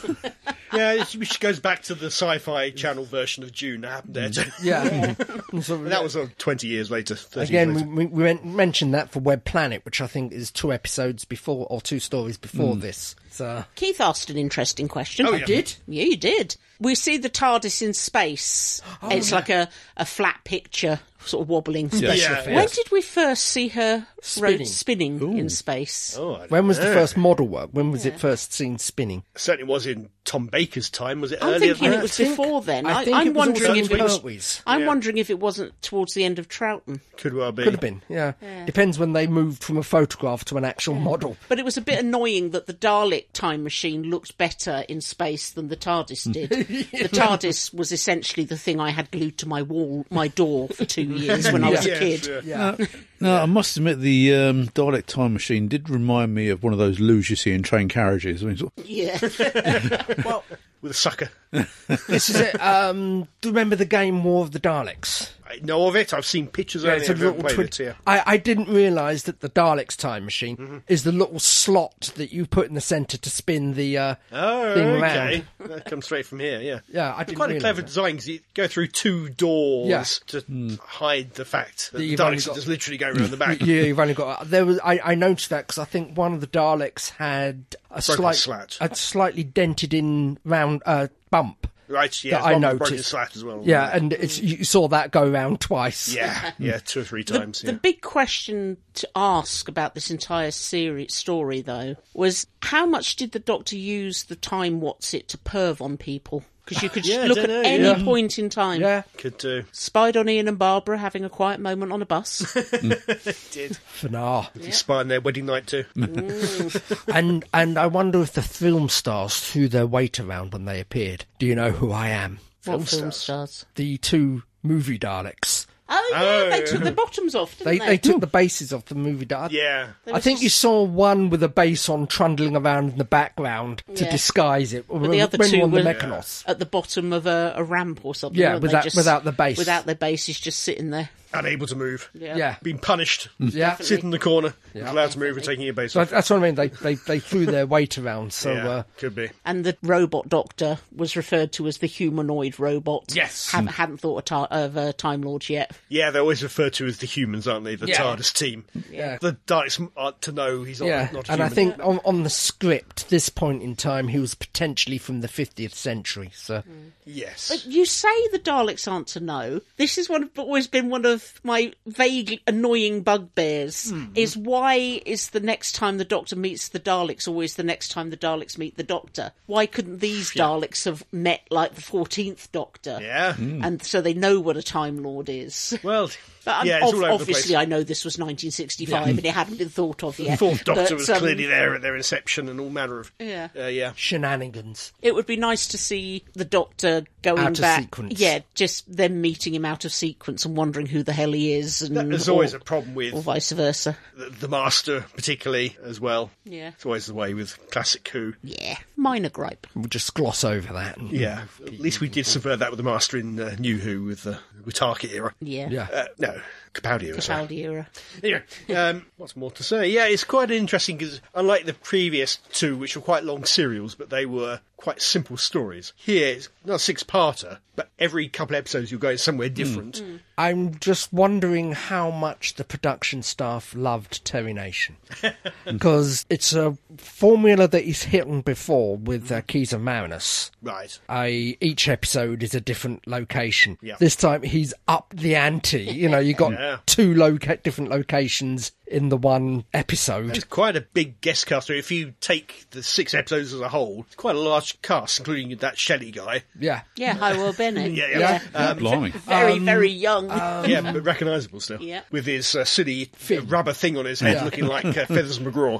yeah, which goes back to the Sci-Fi Channel version of Dune that happened there too. Yeah. And so And that was 20 years later. 30 years again, later. we mentioned that for Web Planet, which I think is 2 episodes before, or 2 stories before this. So Keith asked an interesting question. Oh, yeah. did. Yeah, you did. We see the TARDIS in space. It's like a flat picture, sort of wobbling. Special Yeah. effects. When did we first see her Spinning. in space? Oh, I When was the don't know. first model work? When was it first seen spinning? Certainly was in Tom Baker's time. Was it I'm earlier thinking than it was that? before then. I think I'm it was wondering also if it was. Pertwee's. I'm Yeah. wondering if it wasn't towards the end of Troughton. Could well be. Could have been, yeah. Depends when they moved from a photograph to an actual model. But it was a bit annoying that the Dalek time machine looked better in space than the TARDIS did. The TARDIS was essentially the thing I had glued to my door for 2 years when I was a Yes, kid. yeah. Yeah. No, I must admit the Dalek time machine did remind me of one of those luges you see in train carriages. I mean, sort of- Yeah. Well, With a sucker. this is it. Do you remember the game War of the Daleks? I know of it. I've seen pictures of it. It's a I've never little played twin- it. Yeah. I didn't realise that the Daleks time machine is the little slot that you put in the centre to spin the Oh, thing okay. round. That comes straight from here, yeah. Yeah, I didn't Quite a realise clever that. design because you go through 2 doors Yeah. to hide the fact that the you've only Daleks are got- just literally going around the back. Yeah, you've only got. There was. I noticed that because I think one of the Daleks had a slat. slightly dented in round bump. Right, yeah. That it's I one with a broken noticed. slat as well. Yeah, and you saw that go round twice. Yeah, 2 or 3 times. The Yeah. big question to ask about this entire story, though, was how much did the Doctor use the time what's-it to perv on people? Because you could Yeah, I look don't at know, any yeah. point in time. Yeah, Could do. Spied on Ian and Barbara having a quiet moment on a bus. Did. Fanar. You spy on their wedding night too. and I wonder if the film stars threw their weight around when they appeared. Do you know who I am? What film stars. stars? The 2 movie Daleks. Oh, yeah, Oh, they yeah. took the bottoms off, didn't They took the bases off the movie Daleks. Yeah. I think you saw one with a base on trundling around in the background to Yeah. disguise it. But the other when two on the were Mechanos. at the bottom of a ramp or something. Yeah, weren't they? without the base. Without their bases, just sitting there. Unable to move. Yeah. Being punished. Yeah. Sit in the corner. Allowed to move and taking your base So off. that's what I mean. They threw their weight around. So Yeah, could be. And the robot doctor was referred to as the humanoid robot. Yes. Hadn't thought of a Time Lord yet. Yeah, they're always referred to as the humans, aren't they? The TARDIS team. Yeah. The Daleks aren't to know he's not a human. And I think on the script, this point in time, he was potentially from the 50th century. So Yes. But you say the Daleks aren't to know. This is always been one of my vague, annoying bugbears, is why is the next time the Doctor meets the Daleks always the next time the Daleks meet the Doctor? Why couldn't these Daleks have met like the 14th Doctor? Yeah. And so they know what a Time Lord is. Well, But yeah, it's all over the obviously, place. I know this was 1965 and it hadn't been thought of yet. The Fourth Doctor but, was clearly there at their inception and all manner of... Yeah. shenanigans. It would be nice to see the Doctor going Out of back. sequence. Yeah, just them meeting him out of sequence and wondering who the hell he is. And, There's always a problem with or vice versa. the Master, particularly, as well. Yeah. It's always the way with classic Who. Yeah, minor gripe. We'll just gloss over that. Yeah. At least we did subvert that with the Master in New Who with the Tarka era. Yeah. Yeah. No, Capaldi era. sorry. Capaldi era. Anyway, what's more to say? Yeah, it's quite interesting because unlike the previous two, which were quite long serials, but they were quite simple stories. Here, it's not a six-parter, but every couple of episodes you're going somewhere different. I'm just wondering how much the production staff loved Terry Nation. Because it's a formula that he's hit on before with Keys of Marinus. Right. Each episode is a different location. Yeah. This time he's upped the ante. You know, you got two different locations in the one episode. It's quite a big guest cast. If you take the 6 episodes as a whole, it's quite a large cast, including that Shelley guy. Yeah. Yeah, Howell Bennett. Yeah. Blimey. Very, very young. Yeah, but recognisable still. Yeah. With his silly rubber thing on his head looking like Feathers McGraw.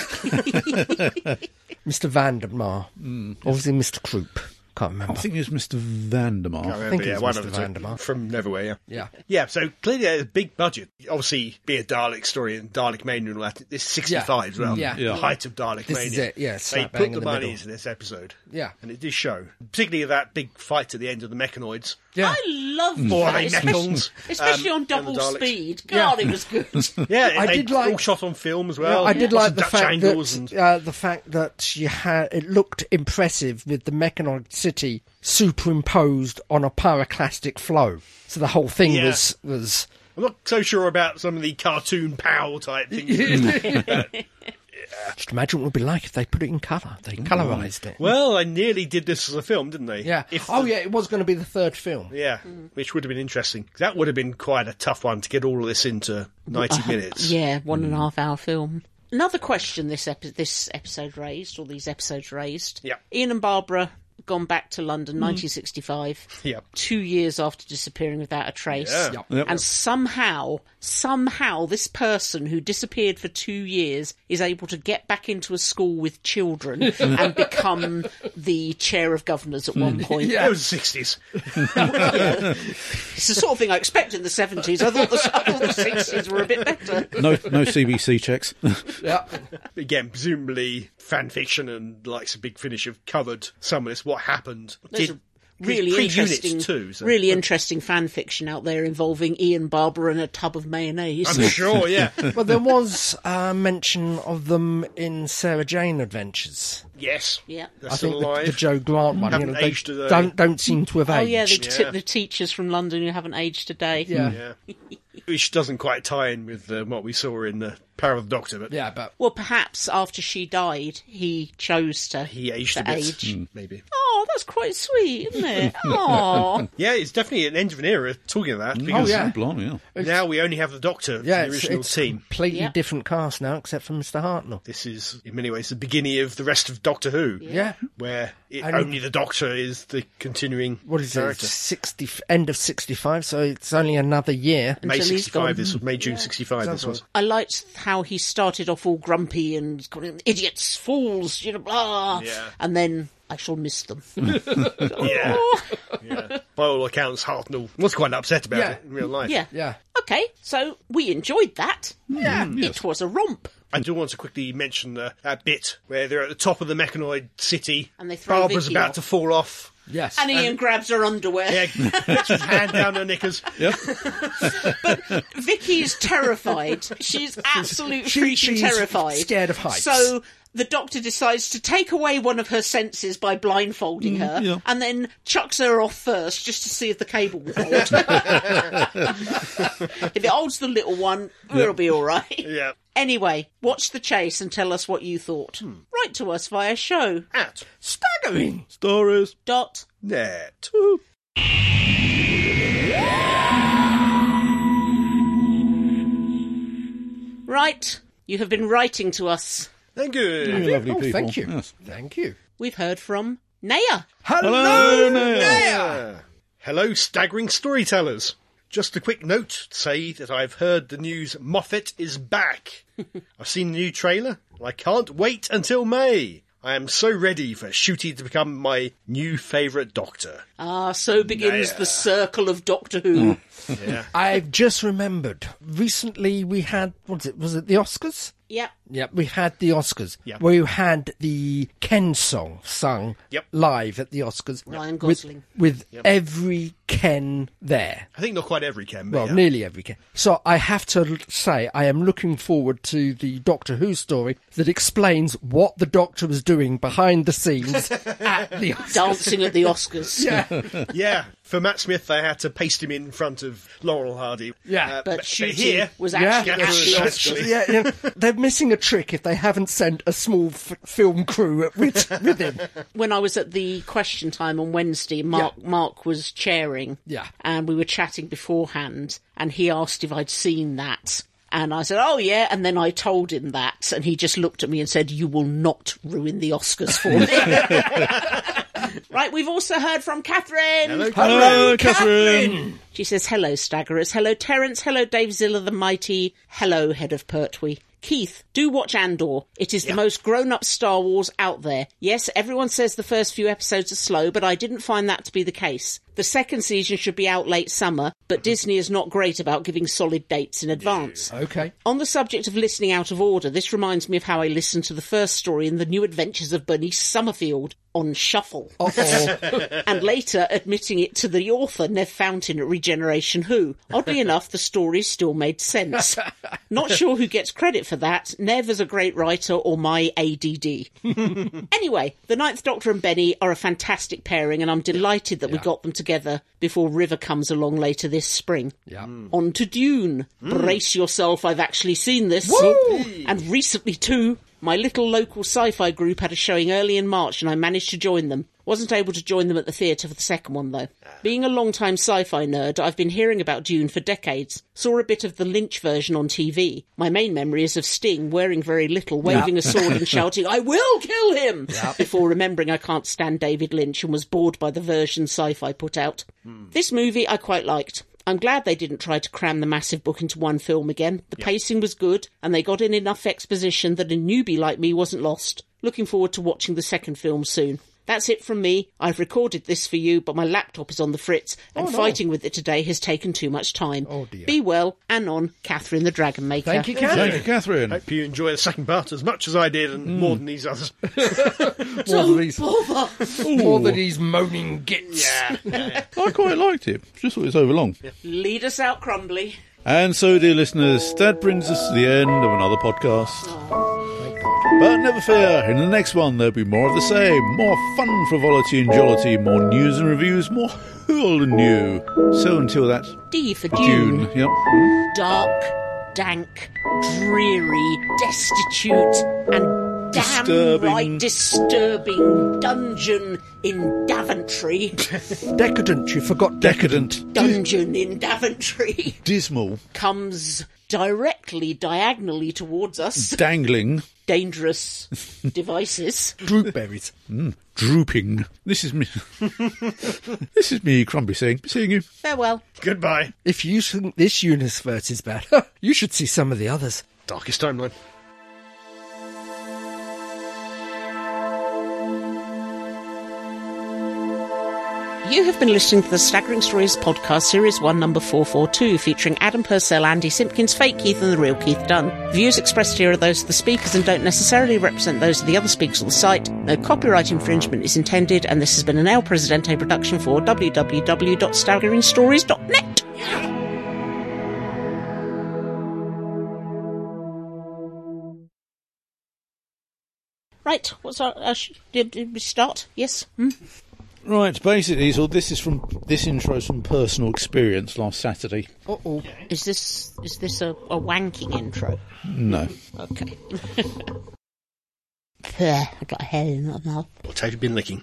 Mr. Vandermeer. Obviously Mr. Croup. Can't remember. I think it was Mr. Vandermeer. I think it was one Mr. of the two. Vandermeer. From Neverwhere, Yeah. Yeah, so clearly a big budget. Obviously, be a Dalek story and Dalek Mania and all that. It's 65 as well. Yeah. The height of Dalek This Mania. is it, yeah, They slap bang put in the the money middle. into this episode. Yeah. And it did show. Particularly that big fight at the end of the Mechanoids. Yeah. I loved Or that, they Mechons. especially on and the double Daleks. speed. God, it was good. Yeah, I they did like- all shot on film as well. I did Lots like of the Dutch fact angles that you had it looked impressive with the Mechanoid City superimposed on a pyroclastic flow. So the whole thing Yeah. was I'm not so sure about some of the cartoon pow type things. just imagine what it would be like if they put it in colour. They colorised it. Well, they nearly did this as a film, didn't they? Yeah. If Oh the- yeah, it was going to be the third film. Yeah, which would have been interesting. That would have been quite a tough one to get all of this into 90 minutes. Yeah, 1.5 hour film. Another question this episode raised, or these episodes raised. Yeah. Ian and Barbara gone back to London, 1965. Yeah. 2 years after disappearing without a trace. Yeah. Yep. And somehow, this person who disappeared for 2 years is able to get back into a school with children and become the chair of governors at one point. It was the 60s. It's the sort of thing I expect in the 70s. I thought the 60s were a bit better. No CBC checks. Yeah. Again, presumably fan fiction and likes of Big Finish have covered some of this, what happened. There's a really pre-units interesting, too. So. really interesting fan fiction out there involving Ian, Barbara, and a tub of mayonnaise. I'm sure, yeah. Well, there was mention of them in Sarah Jane Adventures. Yes. Yeah. They're I still think alive. the Joe Grant one. Haven't they aged today. don't seem to have Oh aged. yeah, Yeah. the teachers from London who haven't aged today. Yeah. Yeah. Which doesn't quite tie in with what we saw in Power of the Doctor, but Yeah, but Well, perhaps after she died, he chose to he aged to a bit. age. Maybe. Oh, that's quite sweet, isn't it? Oh, Yeah, it's definitely an end of an era talking of that. Because yeah. Blimey, yeah. now we only have the Doctor, yeah, the original it's team. completely Yeah. different cast now, except for Mr. Hartnell. This is, in many ways, the beginning of the rest of Doctor Who. Yeah. Where And- only the Doctor is the continuing What is character. it? End of 65, so it's only another year. May Until he's 65, gone. this was May, June 65, this was. I liked how he started off all grumpy and calling them idiots, fools, blah. Yeah. And then I shall miss them. Yeah. Yeah. By all accounts, Hartnell was quite upset about Yeah. it in real life. Yeah. Yeah. Okay, so we enjoyed that. Yeah. It was a romp. I do want to quickly mention that bit where they're at the top of the Mechanoid city. And they throw Barbara's Vicky about off. to fall off Yes. And Ian grabs her underwear. Yeah, gets his hand down her knickers. Yep. But Vicky is terrified. She's absolutely freaking she's terrified. scared of heights. So the Doctor decides to take away one of her senses by blindfolding her, yeah. and then chucks her off first just to see if the cable will hold. If it holds the little one, it'll be all right. Yeah. Anyway, watch the chase and tell us what you thought. Write to us via show. At Staggering. Stories. net. Right, you have been writing to us. Thank you. You lovely people. Thank you. Yes. Thank you. We've heard from Naya. Hello, Neil. Hello, staggering storytellers. Just a quick note to say that I've heard the news Moffat is back. I've seen the new trailer, and I can't wait until May. I am so ready for Ncuti to become my new favourite Doctor. Ah, so begins the circle of Doctor Who. Yeah. I've just remembered. Recently we had, was it the Oscars? Yep. Yep, we had the Oscars, Yep. where you had the Ken song sung Yep. live at the Oscars. Ryan Gosling. With every Ken there. I think not quite every Ken, but Well, yeah. nearly every Ken. So I have to say, I am looking forward to the Doctor Who story that explains what the Doctor was doing behind the scenes at the Oscars. Dancing at the Oscars. Yeah. Yeah, for Matt Smith, they had to paste him in front of Laurel Hardy. Yeah, But here, Ncuti was Yeah. actually at the Actually. Oscars. yeah, they're missing a trick if they haven't sent a small film crew with him. When I was at the question time on Wednesday, Mark was chairing. Yeah. And we were chatting beforehand, and he asked if I'd seen that. And I said, oh, yeah. And then I told him that. And he just looked at me and said, you will not ruin the Oscars for me. Right, we've also heard from Catherine. Hello, Catherine. She says, hello, Staggerers. Hello, Terence. Hello, Dave Zilla the Mighty. Hello, Head of Pertwee. Keith, do watch Andor. It is the most grown-up Star Wars out there. Yes, everyone says the first few episodes are slow, but I didn't find that to be the case. The second season should be out late summer, but Disney is not great about giving solid dates in advance. Okay. On the subject of listening out of order, this reminds me of how I listened to the first story in The New Adventures of Bernice Summerfield on shuffle. Uh-oh. And later admitting it to the author, Nev Fountain at Regeneration Who. Oddly enough, the story still made sense. Not sure who gets credit for that, Nev as a great writer or my ADD. Anyway, the Ninth Doctor and Benny are a fantastic pairing, and I'm delighted that we got them together before River comes along later this spring. Yeah. On to Dune. Brace yourself, I've actually seen this. And recently too. My little local sci-fi group had a showing early in March and I managed to join them. Wasn't able to join them at the theatre for the second one, though. Being a long-time sci-fi nerd, I've been hearing about Dune for decades. Saw a bit of the Lynch version on TV. My main memory is of Sting wearing very little, waving a sword and shouting, I will kill him! Before remembering I can't stand David Lynch and was bored by the version sci-fi put out. This movie I quite liked. I'm glad they didn't try to cram the massive book into one film again. The pacing was good, and they got in enough exposition that a newbie like me wasn't lost. Looking forward to watching the second film soon. That's it from me. I've recorded this for you, but my laptop is on the fritz, and fighting with it today has taken too much time. Oh, dear. Be well, and on, Catherine the Dragon Maker. Thank you, Catherine. Thank you, Catherine. Hope you enjoy the second part as much as I did, and more than these others. More than these moaning gits. Yeah. I quite liked it. Just thought it was overlong. Lead us out, Crumbly. And so, dear listeners, that brings us to the end of another podcast. But never fear, in the next one there'll be more of the same. More fun, frivolity and jollity, more news and reviews, more who'll and new. So until that, D for Dune. Yep. Dark, dank, dreary, destitute, and downright disturbing dungeon in Daventry. Decadent, you forgot Decadent. Dungeon in Daventry Dismal. comes directly, diagonally towards us. Dangling. Dangerous devices. droopberries. Drooping. This is me. This is me, Crumbly, saying, seeing you. Farewell. Goodbye. If you think this universe is bad, you should see some of the others. Darkest Timeline. You have been listening to the Staggering Stories podcast, Series 1, number 442, featuring Adam Purcell, Andy Simpkins, Fake Keith and the real Keith Dunn. Views expressed here are those of the speakers and don't necessarily represent those of the other speakers on the site. No copyright infringement is intended, and this has been an El Presidente production for www.staggeringstories.net. Right, what's our did we start? Yes? Right, basically, so this intro's from personal experience last Saturday. Uh-oh. Is this a wanking intro? No. Okay. I got a hair in my mouth. What have you been licking?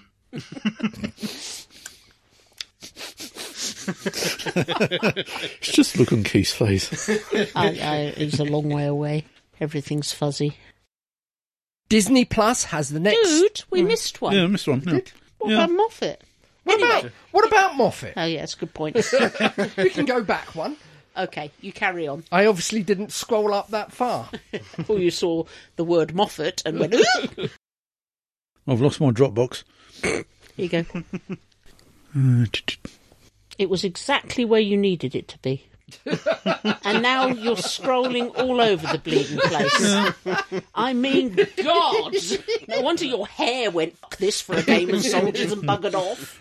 Just look on Keith's face. He's a long way away. Everything's fuzzy. Disney Plus has the next... Dude, we missed one. Yeah, I missed one. Yeah. What about Moffat? What about Moffat? Oh, yeah, that's a good point. We can go back one. Okay, you carry on. I obviously didn't scroll up that far. Before you saw the word Moffat and went, ooh! I've lost my Dropbox. Here you go. It was exactly where you needed it to be. And now you're scrolling all over the bleeding place. I mean, God! No wonder your hair went fuck this for a game of soldiers and buggered off.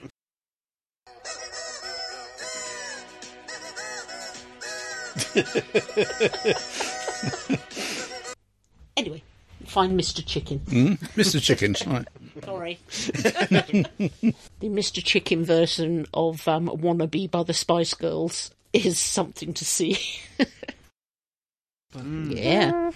Anyway, find Mr. Chicken. Mr. Chicken, right. Sorry. The Mr. Chicken version of Wannabe by the Spice Girls is something to see. Yeah.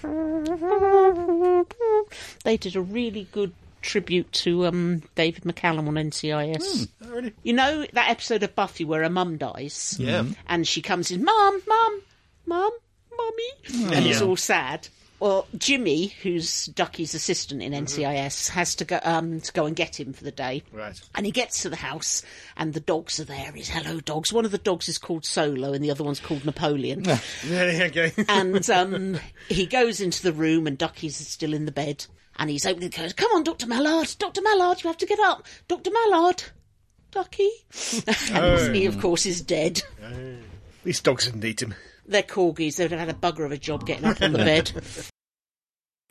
They did a really good tribute to David McCallum on NCIS. Oh, really? You know that episode of Buffy where her mum dies? Yeah. And she comes in, Mum, Mummy. And it's all sad. Well, Jimmy, who's Ducky's assistant in NCIS, has to go and get him for the day. Right. And he gets to the house, and the dogs are there. His hello dogs. One of the dogs is called Solo, and the other one's called Napoleon. Yeah, okay. And he goes into the room, and Ducky's still in the bed. And he's opening the curtains. Come on, Dr. Mallard. Dr. Mallard, you have to get up. Dr. Mallard. Ducky. And he, of course, is dead. These dogs didn't eat him. They're corgis. They'd have had a bugger of a job getting up on the bed.